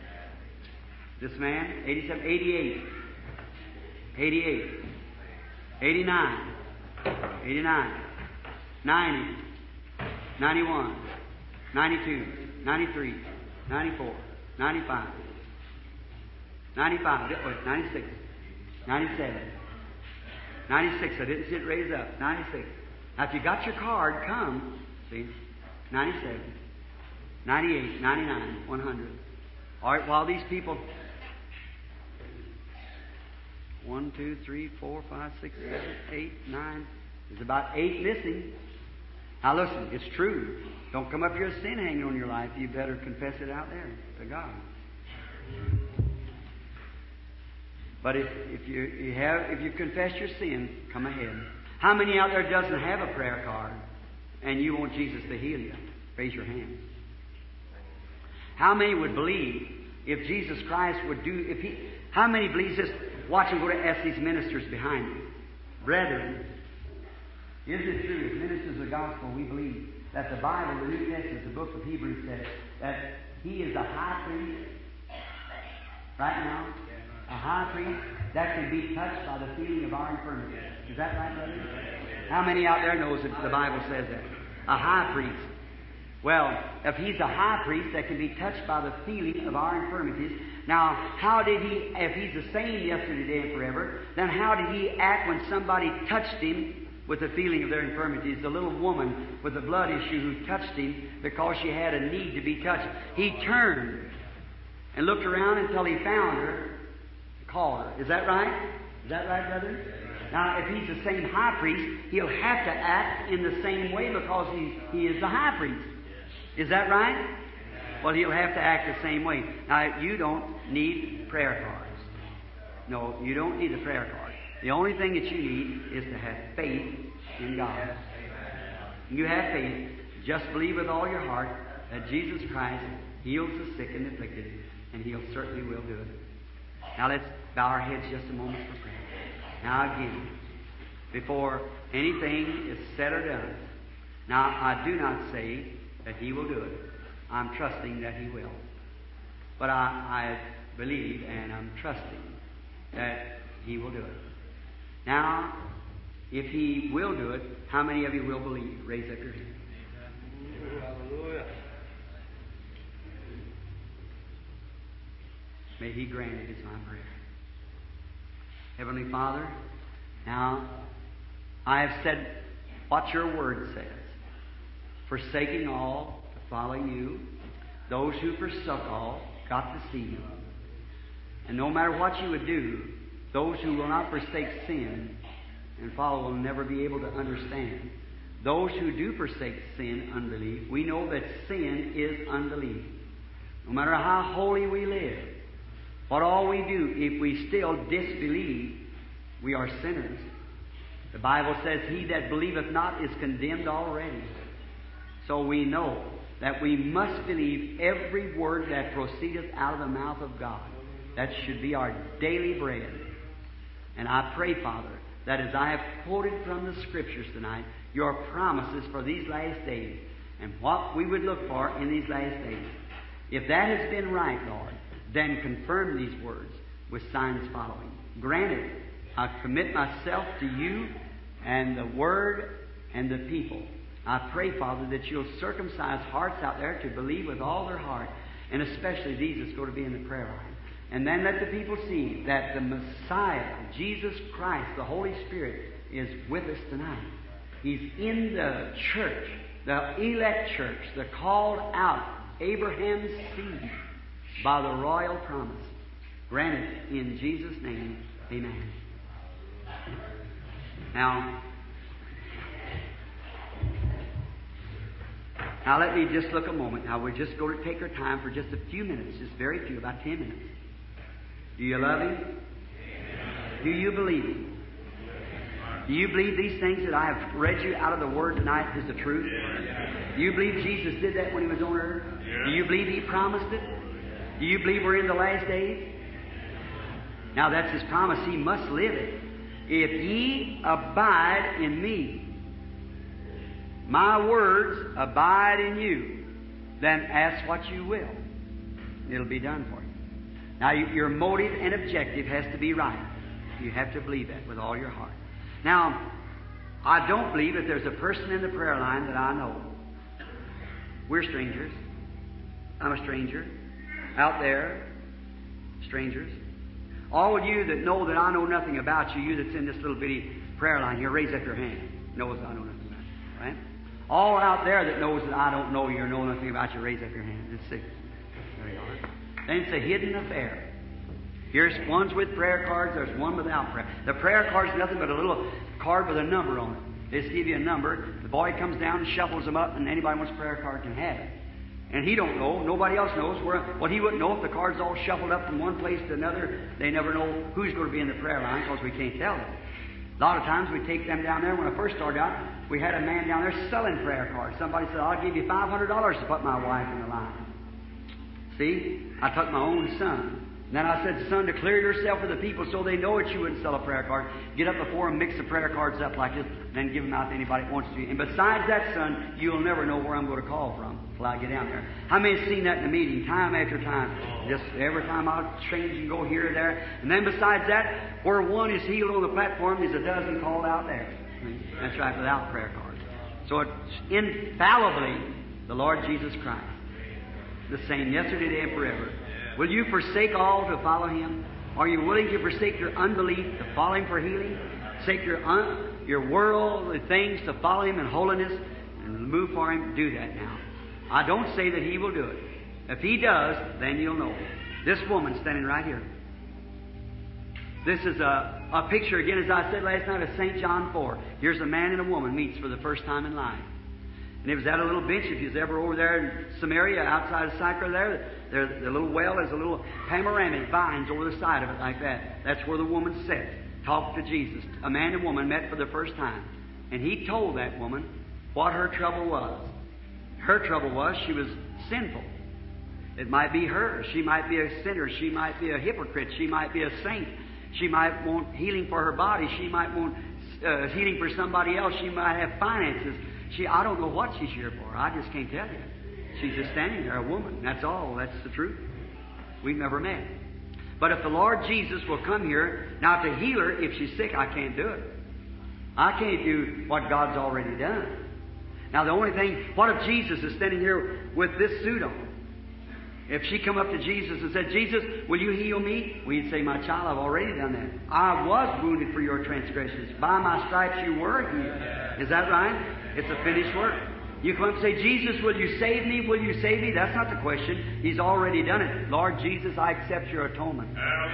This man. eighty-seven. eighty-eight. eighty-eight. eighty-nine. eighty-nine. ninety. ninety-one. ninety-two. ninety-three. ninety-four. ninety-five. ninety-five. Wait, ninety-six. ninety-seven. ninety-six. I didn't see it raise up. ninety-six. Now, if you got your card, come. See? ninety-seven. ninety-eight. ninety-nine. one hundred. All right, while these people... One, two, three, four, five, six, seven, eight, nine. There's about eight missing. Now listen, it's true. Don't come up here with sin hanging on your life. You better confess it out there to God. But if, if you, you have if you confess your sin, come ahead. How many out there doesn't have a prayer card and you want Jesus to heal you? Raise your hand. How many would believe if Jesus Christ would do if he how many believes this? Watch him go to ask these ministers behind me. Brethren, isn't it true, as ministers of the gospel, we believe that the Bible, the New Testament, the book of Hebrews says that He is a high priest right now, a high priest that can be touched by the feeling of our infirmity. Is that right, brother? How many out there knows that the Bible says that? A high priest. Well, if He's a high priest that can be touched by the feeling of our infirmities, now, how did He, if He's the same yesterday, today, and forever, then how did He act when somebody touched Him with the feeling of their infirmities? The little woman with the blood issue who touched Him because she had a need to be touched. He turned and looked around until He found her, called her. Is that right? Is that right, brother? Now, if he's the same high priest, he'll have to act in the same way because he, he is the high priest. Is that right? Well, he'll have to act the same way. Now, you don't need prayer cards. No, you don't need a prayer card. The only thing that you need is to have faith in God. You have faith. Just believe with all your heart that Jesus Christ heals the sick and the afflicted, and He'll certainly will do it. Now let's bow our heads just a moment for prayer. Now again, before anything is said or done, now I do not say that He will do it. I'm trusting that He will. But I, I believe and I'm trusting that He will do it. Now, if He will do it, how many of you will believe? Raise up your hand. Hallelujah. May He grant it is my prayer. Heavenly Father, now I have said what your word says. Forsaking all to follow you, those who forsook all got to see you. And no matter what you would do, those who will not forsake sin and follow will never be able to understand. Those who do forsake sin, unbelief, we know that sin is unbelief. No matter how holy we live, what all we do, if we still disbelieve, we are sinners. The Bible says, he that believeth not is condemned already. So we know that we must believe every word that proceedeth out of the mouth of God. That should be our daily bread. And I pray, Father, that as I have quoted from the Scriptures tonight, your promises for these last days and what we would look for in these last days. If that has been right, Lord, then confirm these words with signs following. Granted, I commit myself to you and the Word and the people. I pray, Father, that you'll circumcise hearts out there to believe with all their heart, and especially these that's going to be in the prayer line. And then let the people see that the Messiah, Jesus Christ, the Holy Spirit, is with us tonight. He's in the church, the elect church, the called out, Abraham's seed, by the royal promise. Granted in Jesus' name, amen. Now, now let me just look a moment. Now we're just going to take our time for just a few minutes, just very few, about ten minutes. Do you love Him? Do you believe Him? Do you believe these things that I have read you out of the Word tonight is the truth? Do you believe Jesus did that when He was on earth? Do you believe He promised it? Do you believe we're in the last days? Now that's His promise. He must live it. If ye abide in me, my words abide in you, then ask what you will. It'll be done for you. Now your motive and objective has to be right. You have to believe that with all your heart. Now, I don't believe that there's a person in the prayer line that I know. We're strangers. I'm a stranger. Out there, strangers. All of you that know that I know nothing about you, you that's in this little bitty prayer line here, raise up your hand. Knows I know nothing about you. Right? All out there that knows that I don't know you or know nothing about you, raise up your hand. It's six. There you are. Then it's a hidden affair. Here's one's with prayer cards, there's one without prayer. The prayer card's nothing but a little card with a number on it. They just give you a number. The boy comes down and shuffles them up, and anybody wants a prayer card can have it. And he don't know, nobody else knows. Where, what he wouldn't know if the card's all shuffled up from one place to another. They never know who's going to be in the prayer line because we can't tell them. A lot of times we take them down there. When I first started out, we had a man down there selling prayer cards. Somebody said, I'll give you five hundred dollars to put my wife in the line. See, I took my own son. And then I said, son, declare yourself to the people so they know that you wouldn't sell a prayer card. Get up before them, mix the prayer cards up like this, and then give them out to anybody that wants to. And besides that, son, you'll never know where I'm going to call from till I get down there. How many have seen that in the meeting, time after time? Just every time I'll change and go here or there. And then besides that, where one is healed on the platform, there's a dozen called out there. That's right, without prayer cards. So it's infallibly the Lord Jesus Christ. The same yesterday, today, and forever. Will you forsake all to follow Him? Are you willing to forsake your unbelief to follow Him for healing? Forsake your un- your worldly things to follow Him in holiness and move for Him? Do that now. I don't say that He will do it. If He does, then you'll know. This woman standing right here. This is a, a picture, again, as I said last night, of Saint John four. Here's a man and a woman meets for the first time in life. And it was at a little bench. If you was ever over there in Samaria, outside of Sychar there, there, the little well is a little panoramic vines over the side of it like that. That's where the woman sat, talked to Jesus. A man and woman met for the first time. And He told that woman what her trouble was. Her trouble was she was sinful. It might be her. She might be a sinner. She might be a hypocrite. She might be a saint. She might want healing for her body. She might want uh, healing for somebody else. She might have finances. She, I don't know what she's here for. I just can't tell you. She's just standing there, a woman. That's all. That's the truth. We've never met. But if the Lord Jesus will come here, now to heal her, if she's sick, I can't do it. I can't do what God's already done. Now the only thing, what if Jesus is standing here with this suit on? If she come up to Jesus and said, Jesus, will you heal me? We'd say, my child, I've already done that. I was wounded for your transgressions. By my stripes you were healed. Is that right? It's a finished work. You come up and say, Jesus, will you save me? Will you save me? That's not the question. He's already done it. Lord Jesus, I accept your atonement.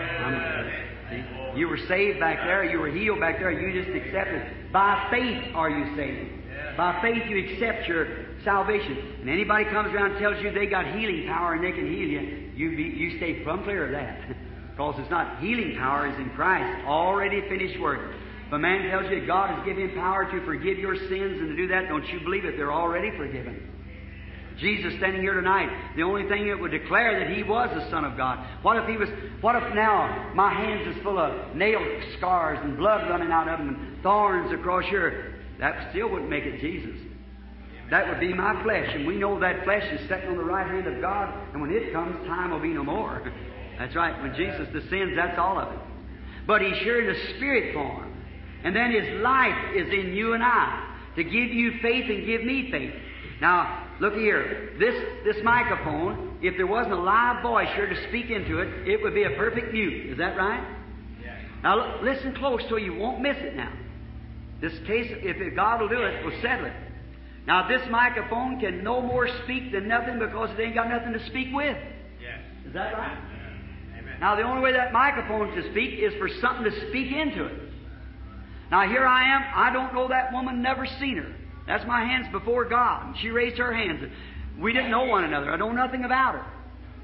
See? You were saved back there. You were healed back there. You just accepted. By faith are you saved. By faith you accept your salvation. And anybody comes around and tells you they got healing power and they can heal you, you, be, you stay plumb clear of that. Because it's not healing power, is in Christ. Already finished work. If a man tells you God has given him power to forgive your sins and to do that, don't you believe it? They're already forgiven. Jesus standing here tonight, the only thing that would declare that He was the Son of God. What if He was, what if now my hands is full of nail scars and blood running out of them and thorns across here? That still wouldn't make it Jesus. That would be my flesh. And we know that flesh is sitting on the right hand of God. And when it comes, time will be no more. That's right. When Jesus descends, that's all of it. But He's here in a spirit form. And then His life is in you and I to give you faith and give me faith. Now, look here. This, this microphone, if there wasn't a live voice here to speak into it, it would be a perfect mute. Is that right? Yeah. Now, listen close so you won't miss it now. This case, if God will do it, we'll settle it. Now, this microphone can no more speak than nothing because it ain't got nothing to speak with. Yes. Is that right? Amen. Now, the only way that microphone to speak is for something to speak into it. Now, here I am. I don't know that woman, never seen her. That's my hands before God. She raised her hands. We didn't know one another. I know nothing about her.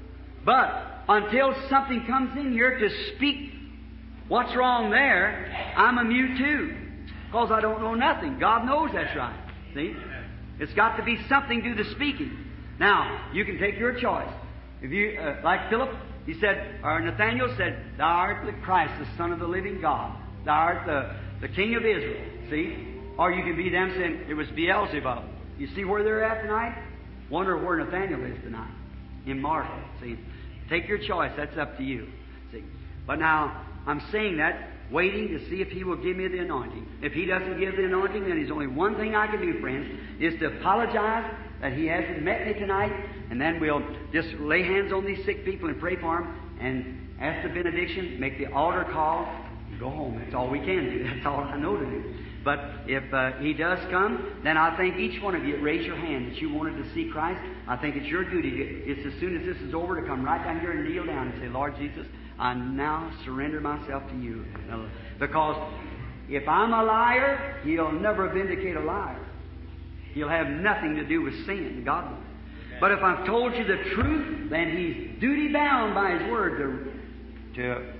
But until something comes in here to speak what's wrong there, I'm a mute too. Because I don't know nothing. God knows that's right. See? It's got to be something to the speaking. Now, you can take your choice. If you, uh, like Philip, he said, or Nathaniel said, Thou art the Christ, the Son of the living God. Thou art the, the King of Israel. See? Or you can be them saying, it was Beelzebub. You see where they're at tonight? Wonder where Nathaniel is tonight. In Martha. See? Take your choice. That's up to you. See? But now, I'm saying that, waiting to see if He will give me the anointing. If He doesn't give the anointing, then there's only one thing I can do, friends, is to apologize that He hasn't met me tonight, and then we'll just lay hands on these sick people and pray for them, and ask the benediction, make the altar call, and go home. That's all we can do. That's all I know to do. But if uh, He does come, then I think each one of you raise your hand that you wanted to see Christ. I think it's your duty. It's as soon as this is over to come right down here and kneel down and say, Lord Jesus, I now surrender myself to you. Because if I'm a liar, He'll never vindicate a liar. He'll have nothing to do with sin. God won't. But if I've told you the truth, then He's duty bound by His word to, to,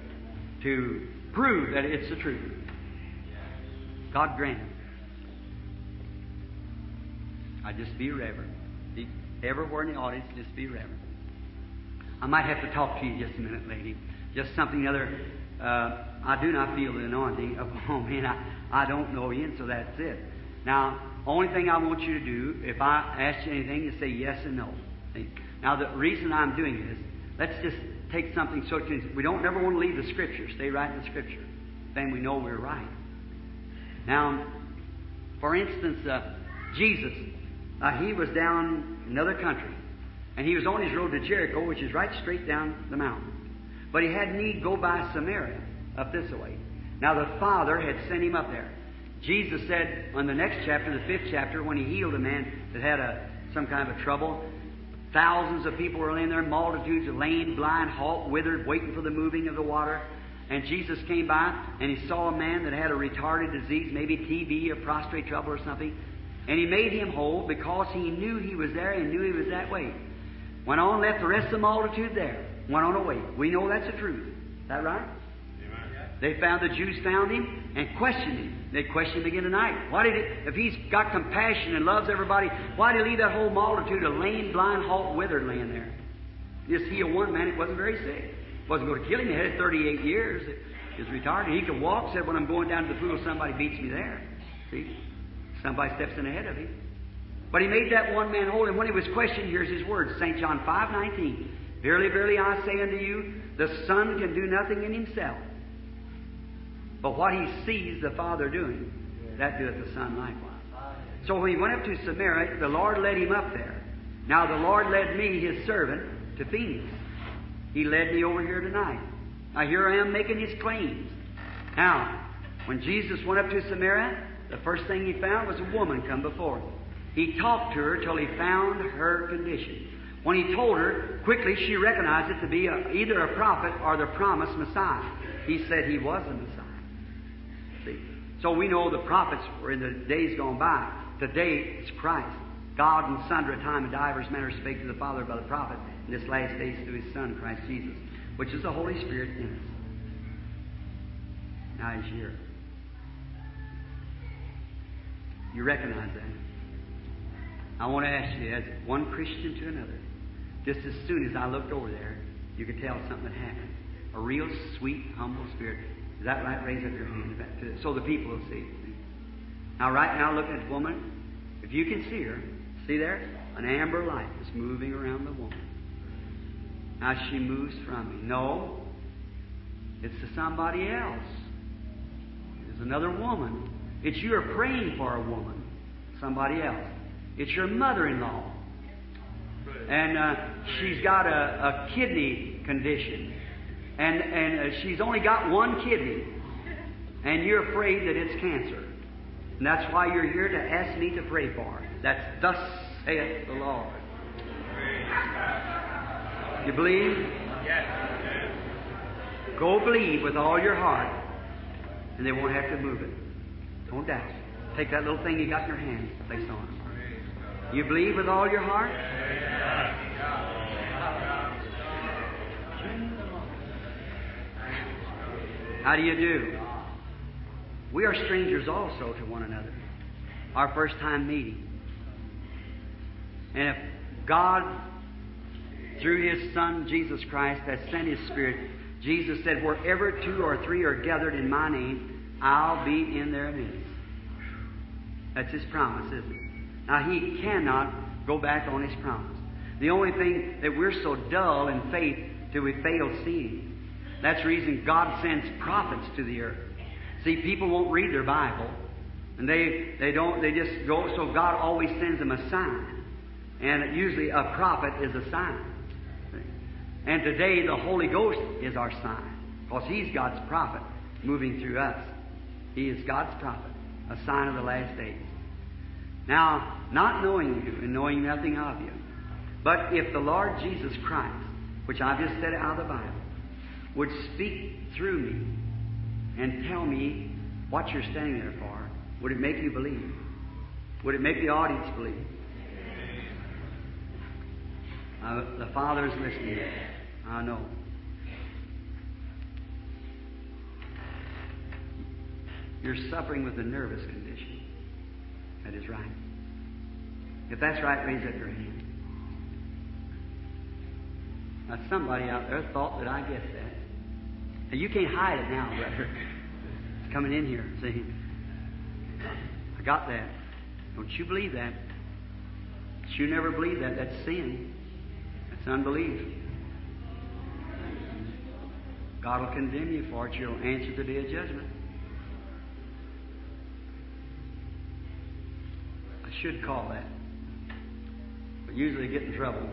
to prove that it's the truth. God grant it. I just be reverent. Be everywhere in the audience, just be reverent. I might have to talk to you just a minute, lady. Just something other. Uh, I do not feel the anointing upon me, and I, I don't know you, and so that's it. Now, only thing I want you to do, if I ask you anything, is say yes and no. See? Now, the reason I'm doing this, let's just take something so we don't never want to leave the Scripture. Stay right in the Scripture. Then we know we're right. Now, for instance, uh, Jesus, uh, He was down in another country, and He was on His road to Jericho, which is right straight down the mountain. But He had need go by Samaria, up this way. Now the Father had sent Him up there. Jesus said on the next chapter, the fifth chapter, when He healed a man that had a, some kind of a trouble, thousands of people were laying there, multitudes of lame, blind, halt, withered, waiting for the moving of the water. and Jesus came by, and He saw a man that had a retarded disease, maybe T B or prostate trouble or something, and He made him whole because He knew he was there and knew he was that way. Went on, left the rest of the multitude there. Went on away. We know that's the truth. Is that right? Amen. They found, the Jews found Him and questioned Him. They questioned Him again tonight. Why did it, if He's got compassion and loves everybody, why did He leave that whole multitude of lame, blind, halt, withered laying there? Just heal one man, it wasn't very sick. Wasn't going to kill him. He had it thirty-eight years. He was retarded. He could walk. Said, when I'm going down to the pool, somebody beats me there. See? Somebody steps in ahead of him. But He made that one man whole. And when He was questioned, here's His words. Saint John five nineteen. Verily, verily, I say unto you, the Son can do nothing in Himself. But what He sees the Father doing, that doeth the Son likewise. So when He went up to Samaria, the Lord led Him up there. Now the Lord led me, His servant, to Phoenix. He led me over here tonight. Now here I am making His claims. Now, when Jesus went up to Samaria, the first thing He found was a woman come before Him. He talked to her till He found her condition. When He told her, quickly she recognized it to be a, either a prophet or the promised Messiah. He said He was the Messiah. See? So we know the prophets were in the days gone by. Today it's Christ. God in sundry time and divers manner spake to the Father by the prophet. In this last days through His Son, Christ Jesus, which is the Holy Spirit in us. Now He's here. You recognize that? I want to ask you, as one Christian to another, just as soon as I looked over there, you could tell something had happened. A real sweet, humble spirit. Is that right? Raise up your hand so the people will see. Now, right now, look at this woman. If you can see her, see there? An amber light is moving around the woman. Now she moves from me. No, it's to somebody else. It's another woman. It's you are praying for a woman, somebody else. It's your mother-in-law. And uh, she's got a, a kidney condition. And, and uh, she's only got one kidney. And you're afraid that it's cancer. And that's why you're here to ask me to pray for her. That's thus saith the Lord. You believe? Yes. Go believe with all your heart, and they won't have to move it. Don't doubt. Take that little thing you got in your hand, place on it. You believe with all your heart? How do you do? We are strangers also to one another. Our first time meeting. And if God, through His Son, Jesus Christ, has sent His Spirit, Jesus said, wherever two or three are gathered in my name, I'll be in their midst. That's His promise, isn't it? Now, He cannot go back on His promise. The only thing that we're so dull in faith till we fail seeing. That's the reason God sends prophets to the earth. See, people won't read their Bible, and they, they don't, they just go, so God always sends them a sign. And usually a prophet is a sign. And today the Holy Ghost is our sign, because He's God's prophet moving through us. He is God's prophet, a sign of the last days. Now, not knowing you and knowing nothing of you, but if the Lord Jesus Christ, which I've just said out of the Bible, would speak through me and tell me what you're standing there for, would it make you believe? Would it make the audience believe? Uh, the Father is listening. I know. You're suffering with a nervous condition. That is right. If that's right, raise up your hand. Now, somebody out there thought that I guessed that. Now, you can't hide it now, brother. It's coming in here. See? I got that. Don't you believe that. But you never believe that. That's sin. That's unbelief. God will condemn you for it. You'll answer the day of judgment. I should call that. But usually get in trouble.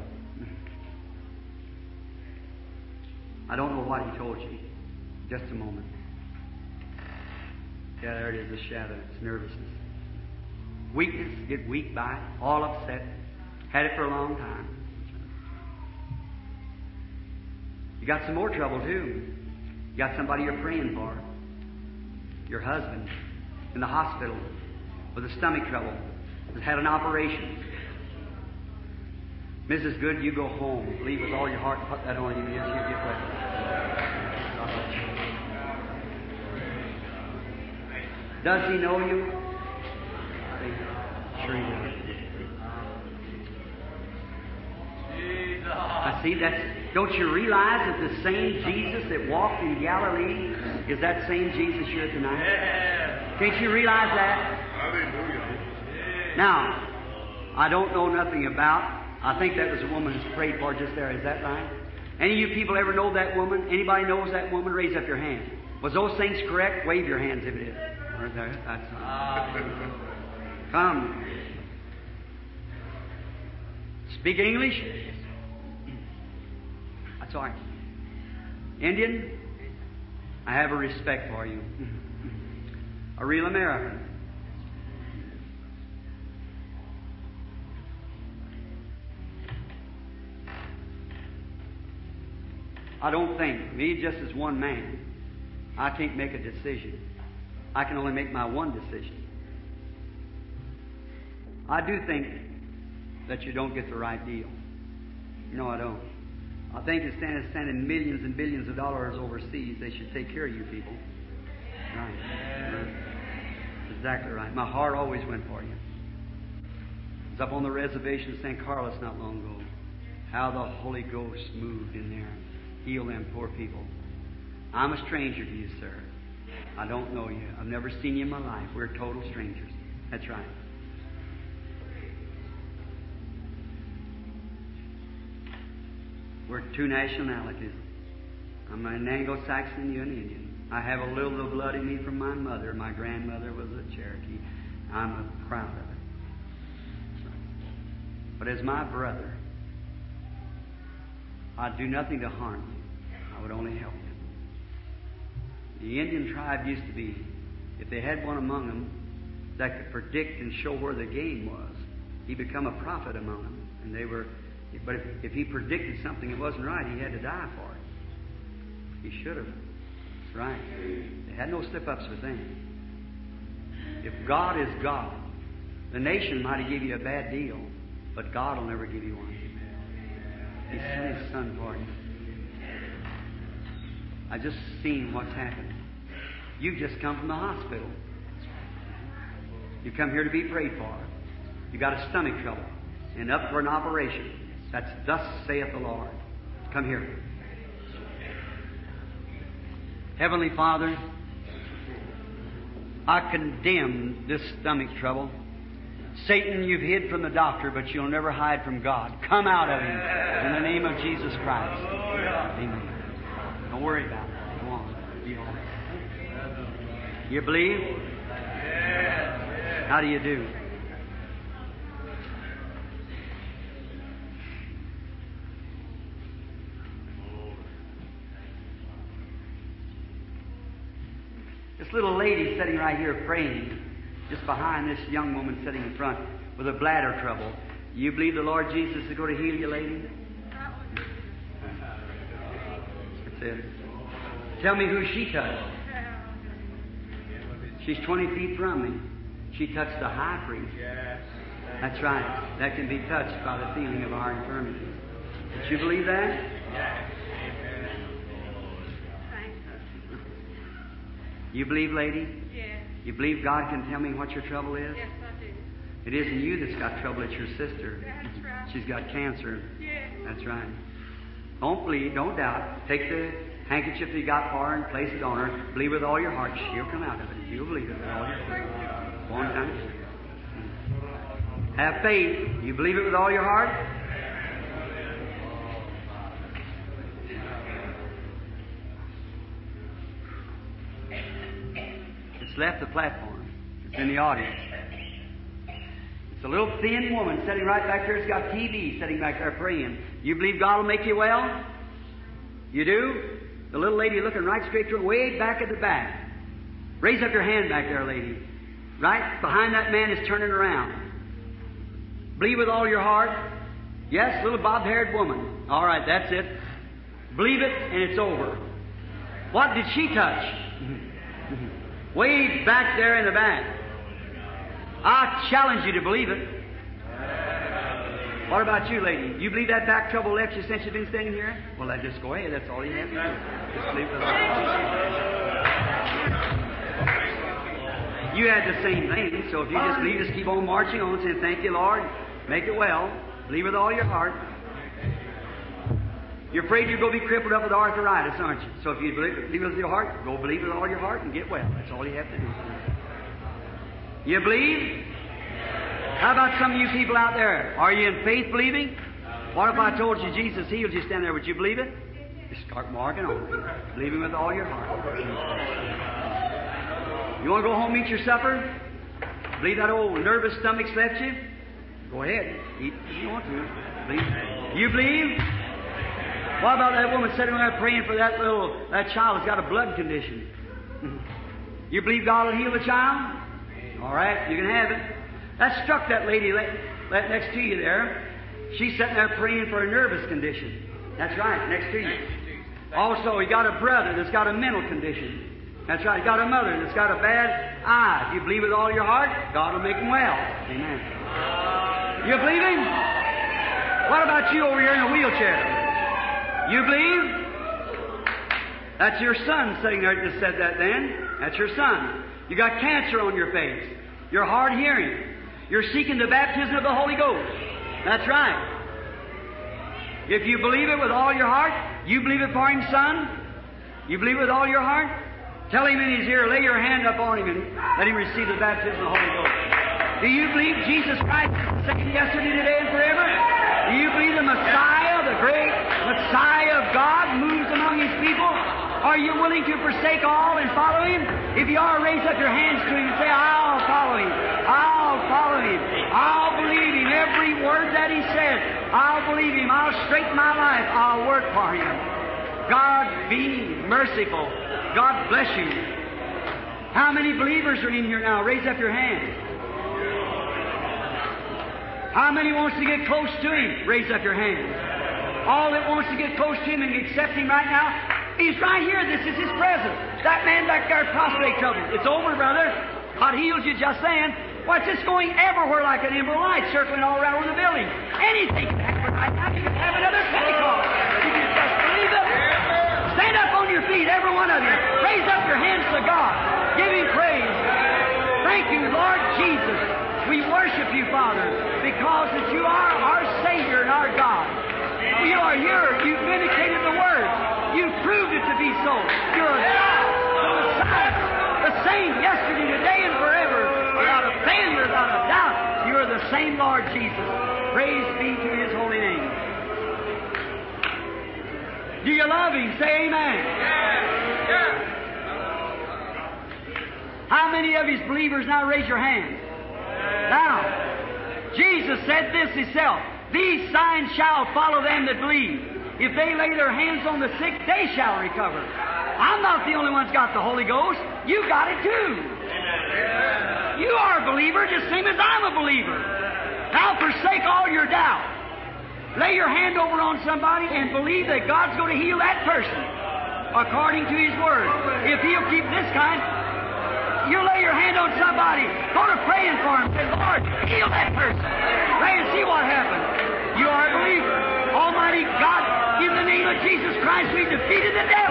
I don't know what He told you. Just a moment. Yeah, there it is, the shadow. It's nervousness. Weakness. Get weak by it. All upset. Had it for a long time. You got some more trouble too. You got somebody you're praying for. Your husband in the hospital with a stomach trouble, has had an operation. Missus Good, you go home. Believe with all your heart and put that on you. Yes, you get ready. Does he know you? Sure he does. I see that's. Don't you realize that the same Jesus that walked in Galilee is that same Jesus here tonight? Can't you realize that? Now, I don't know nothing about. I think that was a woman who's prayed for just there. Is that right? Any of you people ever know that woman? Anybody knows that woman? Raise up your hand. Was those things correct? Wave your hands if it is. Right there. That's right. Come. Speak English? That's all right. Indian? I have a respect for you. A real American. I don't think, me just as one man, I can't make a decision. I can only make my one decision. I do think that you don't get the right deal. No, I don't. I think instead of sending millions and billions of dollars overseas, they should take care of you people. Right. That's exactly right. My heart always went for you. I was up on the reservation of Saint Carlos not long ago. How the Holy Ghost moved in there. Heal them poor people. I'm a stranger to you, sir. I don't know you. I've never seen you in my life. We're total strangers. That's right. We're two nationalities. I'm an Anglo-Saxon, you an Indian. I have a little of the blood in me from my mother. My grandmother was a Cherokee. I'm proud of it. But as my brother, I'd do nothing to harm you. I would only help you. The Indian tribe used to be, if they had one among them that could predict and show where the game was, he'd become a prophet among them. And they were, but if, if he predicted something that wasn't right, he had to die for it. He should have. That's right. They had no slip-ups with them. If God is God, the nation might give you a bad deal, but God will never give you one. He sent His Son for you. I just seen what's happened. You just come from the hospital. You come here to be prayed for. You got a stomach trouble and up for an operation. That's thus saith the Lord. Come here. Heavenly Father, I condemn this stomach trouble. Satan, you've hid from the doctor, but you'll never hide from God. Come out of him in the name of Jesus Christ. Amen. Don't worry about it. Go on. Be all right. You believe? How do you do? This little lady sitting right here praying, just behind this young woman sitting in front with a bladder trouble. You believe the Lord Jesus is going to heal you, lady? That's it. Tell me who she touched. She's twenty feet from me. She touched the high priest. That's right. That can be touched by the feeling of our infirmities. Did you believe that? You believe, lady? Yes. You believe God can tell me what your trouble is? Yes, I do. It isn't you that's got trouble, it's your sister. That's right. She's got cancer. Yes. That's right. Don't believe, don't doubt. Take the handkerchief that you got for her and place it on her. Believe with all your heart. She'll come out of it. You'll believe it with all your heart. One time. Have faith. You believe it with all your heart? It's left the platform. It's in the audience. It's a little thin woman sitting right back there. It's got T V sitting back there praying. You believe God will make you well? You do? The little lady looking right straight through, way back at the back. Raise up your hand back there, lady. Right behind that man is turning around. Believe with all your heart. Yes, little bob-haired woman. All right, that's it. Believe it, and it's over. What did she touch? Way back there in the back. I challenge you to believe it. What about you, lady? You believe that back trouble left you since you've been standing here? Well, then just go ahead. That's all you have to do. Just believe it. You had the same thing, so if you just believe, just keep on marching on, saying, thank you, Lord. Make it well. Believe with all your heart. You're afraid you're going to be crippled up with arthritis, aren't you? So if you believe, believe with your heart, go believe with all your heart and get well. That's all you have to do. You believe? How about some of you people out there? Are you in faith believing? What if I told you Jesus healed you? Stand there. Would you believe it? Just start marking on. Believing with all your heart. You want to go home and eat your supper? Believe that old nervous stomach's left you? Go ahead. Eat if you want to. Believe. You believe? What about that woman sitting there praying for that little, that child that's got a blood condition? You believe God will heal the child? All right, you can have it. That struck that lady right next to you there. She's sitting there praying for a nervous condition. That's right, next to you. Also, you got a brother that's got a mental condition. That's right, you got a mother that's got a bad eye. If you believe with all your heart, God will make them well. Amen. You believe Him? What about you over here in a wheelchair? You believe? That's your son sitting there that just said that then. That's your son. You got cancer on your face. You're hard hearing. You're seeking the baptism of the Holy Ghost. That's right. If you believe it with all your heart, you believe it for him, son? You believe it with all your heart? Tell him in his ear, lay your hand up on him and let him receive the baptism of the Holy Ghost. Do you believe Jesus Christ is the same yesterday, today, and forever? Do you believe the Messiah, the great Messiah of God, moves among His people? Are you willing to forsake all and follow Him? If you are, raise up your hands to Him and say, I'll follow Him. I'll follow Him. I'll believe Him. Every word that He says, I'll believe Him. I'll straighten my life. I'll work for Him. God be merciful. God bless you. How many believers are in here now? Raise up your hands. How many wants to get close to Him? Raise up your hands. All that wants to get close to Him and accept Him right now, He's right here. This is His presence. That man back there, prostrate trouble. It's over, brother. God heals you just then. What's this going everywhere like an emerald light circling all around the building? Anything can happen right now. You can have another Pentecost. You can just believe it. Stand up on your feet, every one of you. Raise up your hands to God. Give Him praise. Thank you, Lord Jesus. We worship You, Father, because that You are our Savior and our God. You are here. You've vindicated the Word. You've proved it to be so. You're a God, the Messiah, the same yesterday, today, and forever. Without a failure, without a doubt, You are the same Lord Jesus. Praise be to His holy name. Do you love Him? Say amen. How many of His believers now raise your hands? Now, Jesus said this Himself, these signs shall follow them that believe. If they lay their hands on the sick, they shall recover. I'm not the only one that's got the Holy Ghost. You got it too. You are a believer just same as I'm a believer. Now forsake all your doubt. Lay your hand over on somebody and believe that God's going to heal that person according to His Word. If He'll keep this kind, you lay your hand on somebody, go to praying for him, say, Lord, heal that person. Pray and see what happens. You are a believer. Almighty God, in the name of Jesus Christ, we defeated the devil.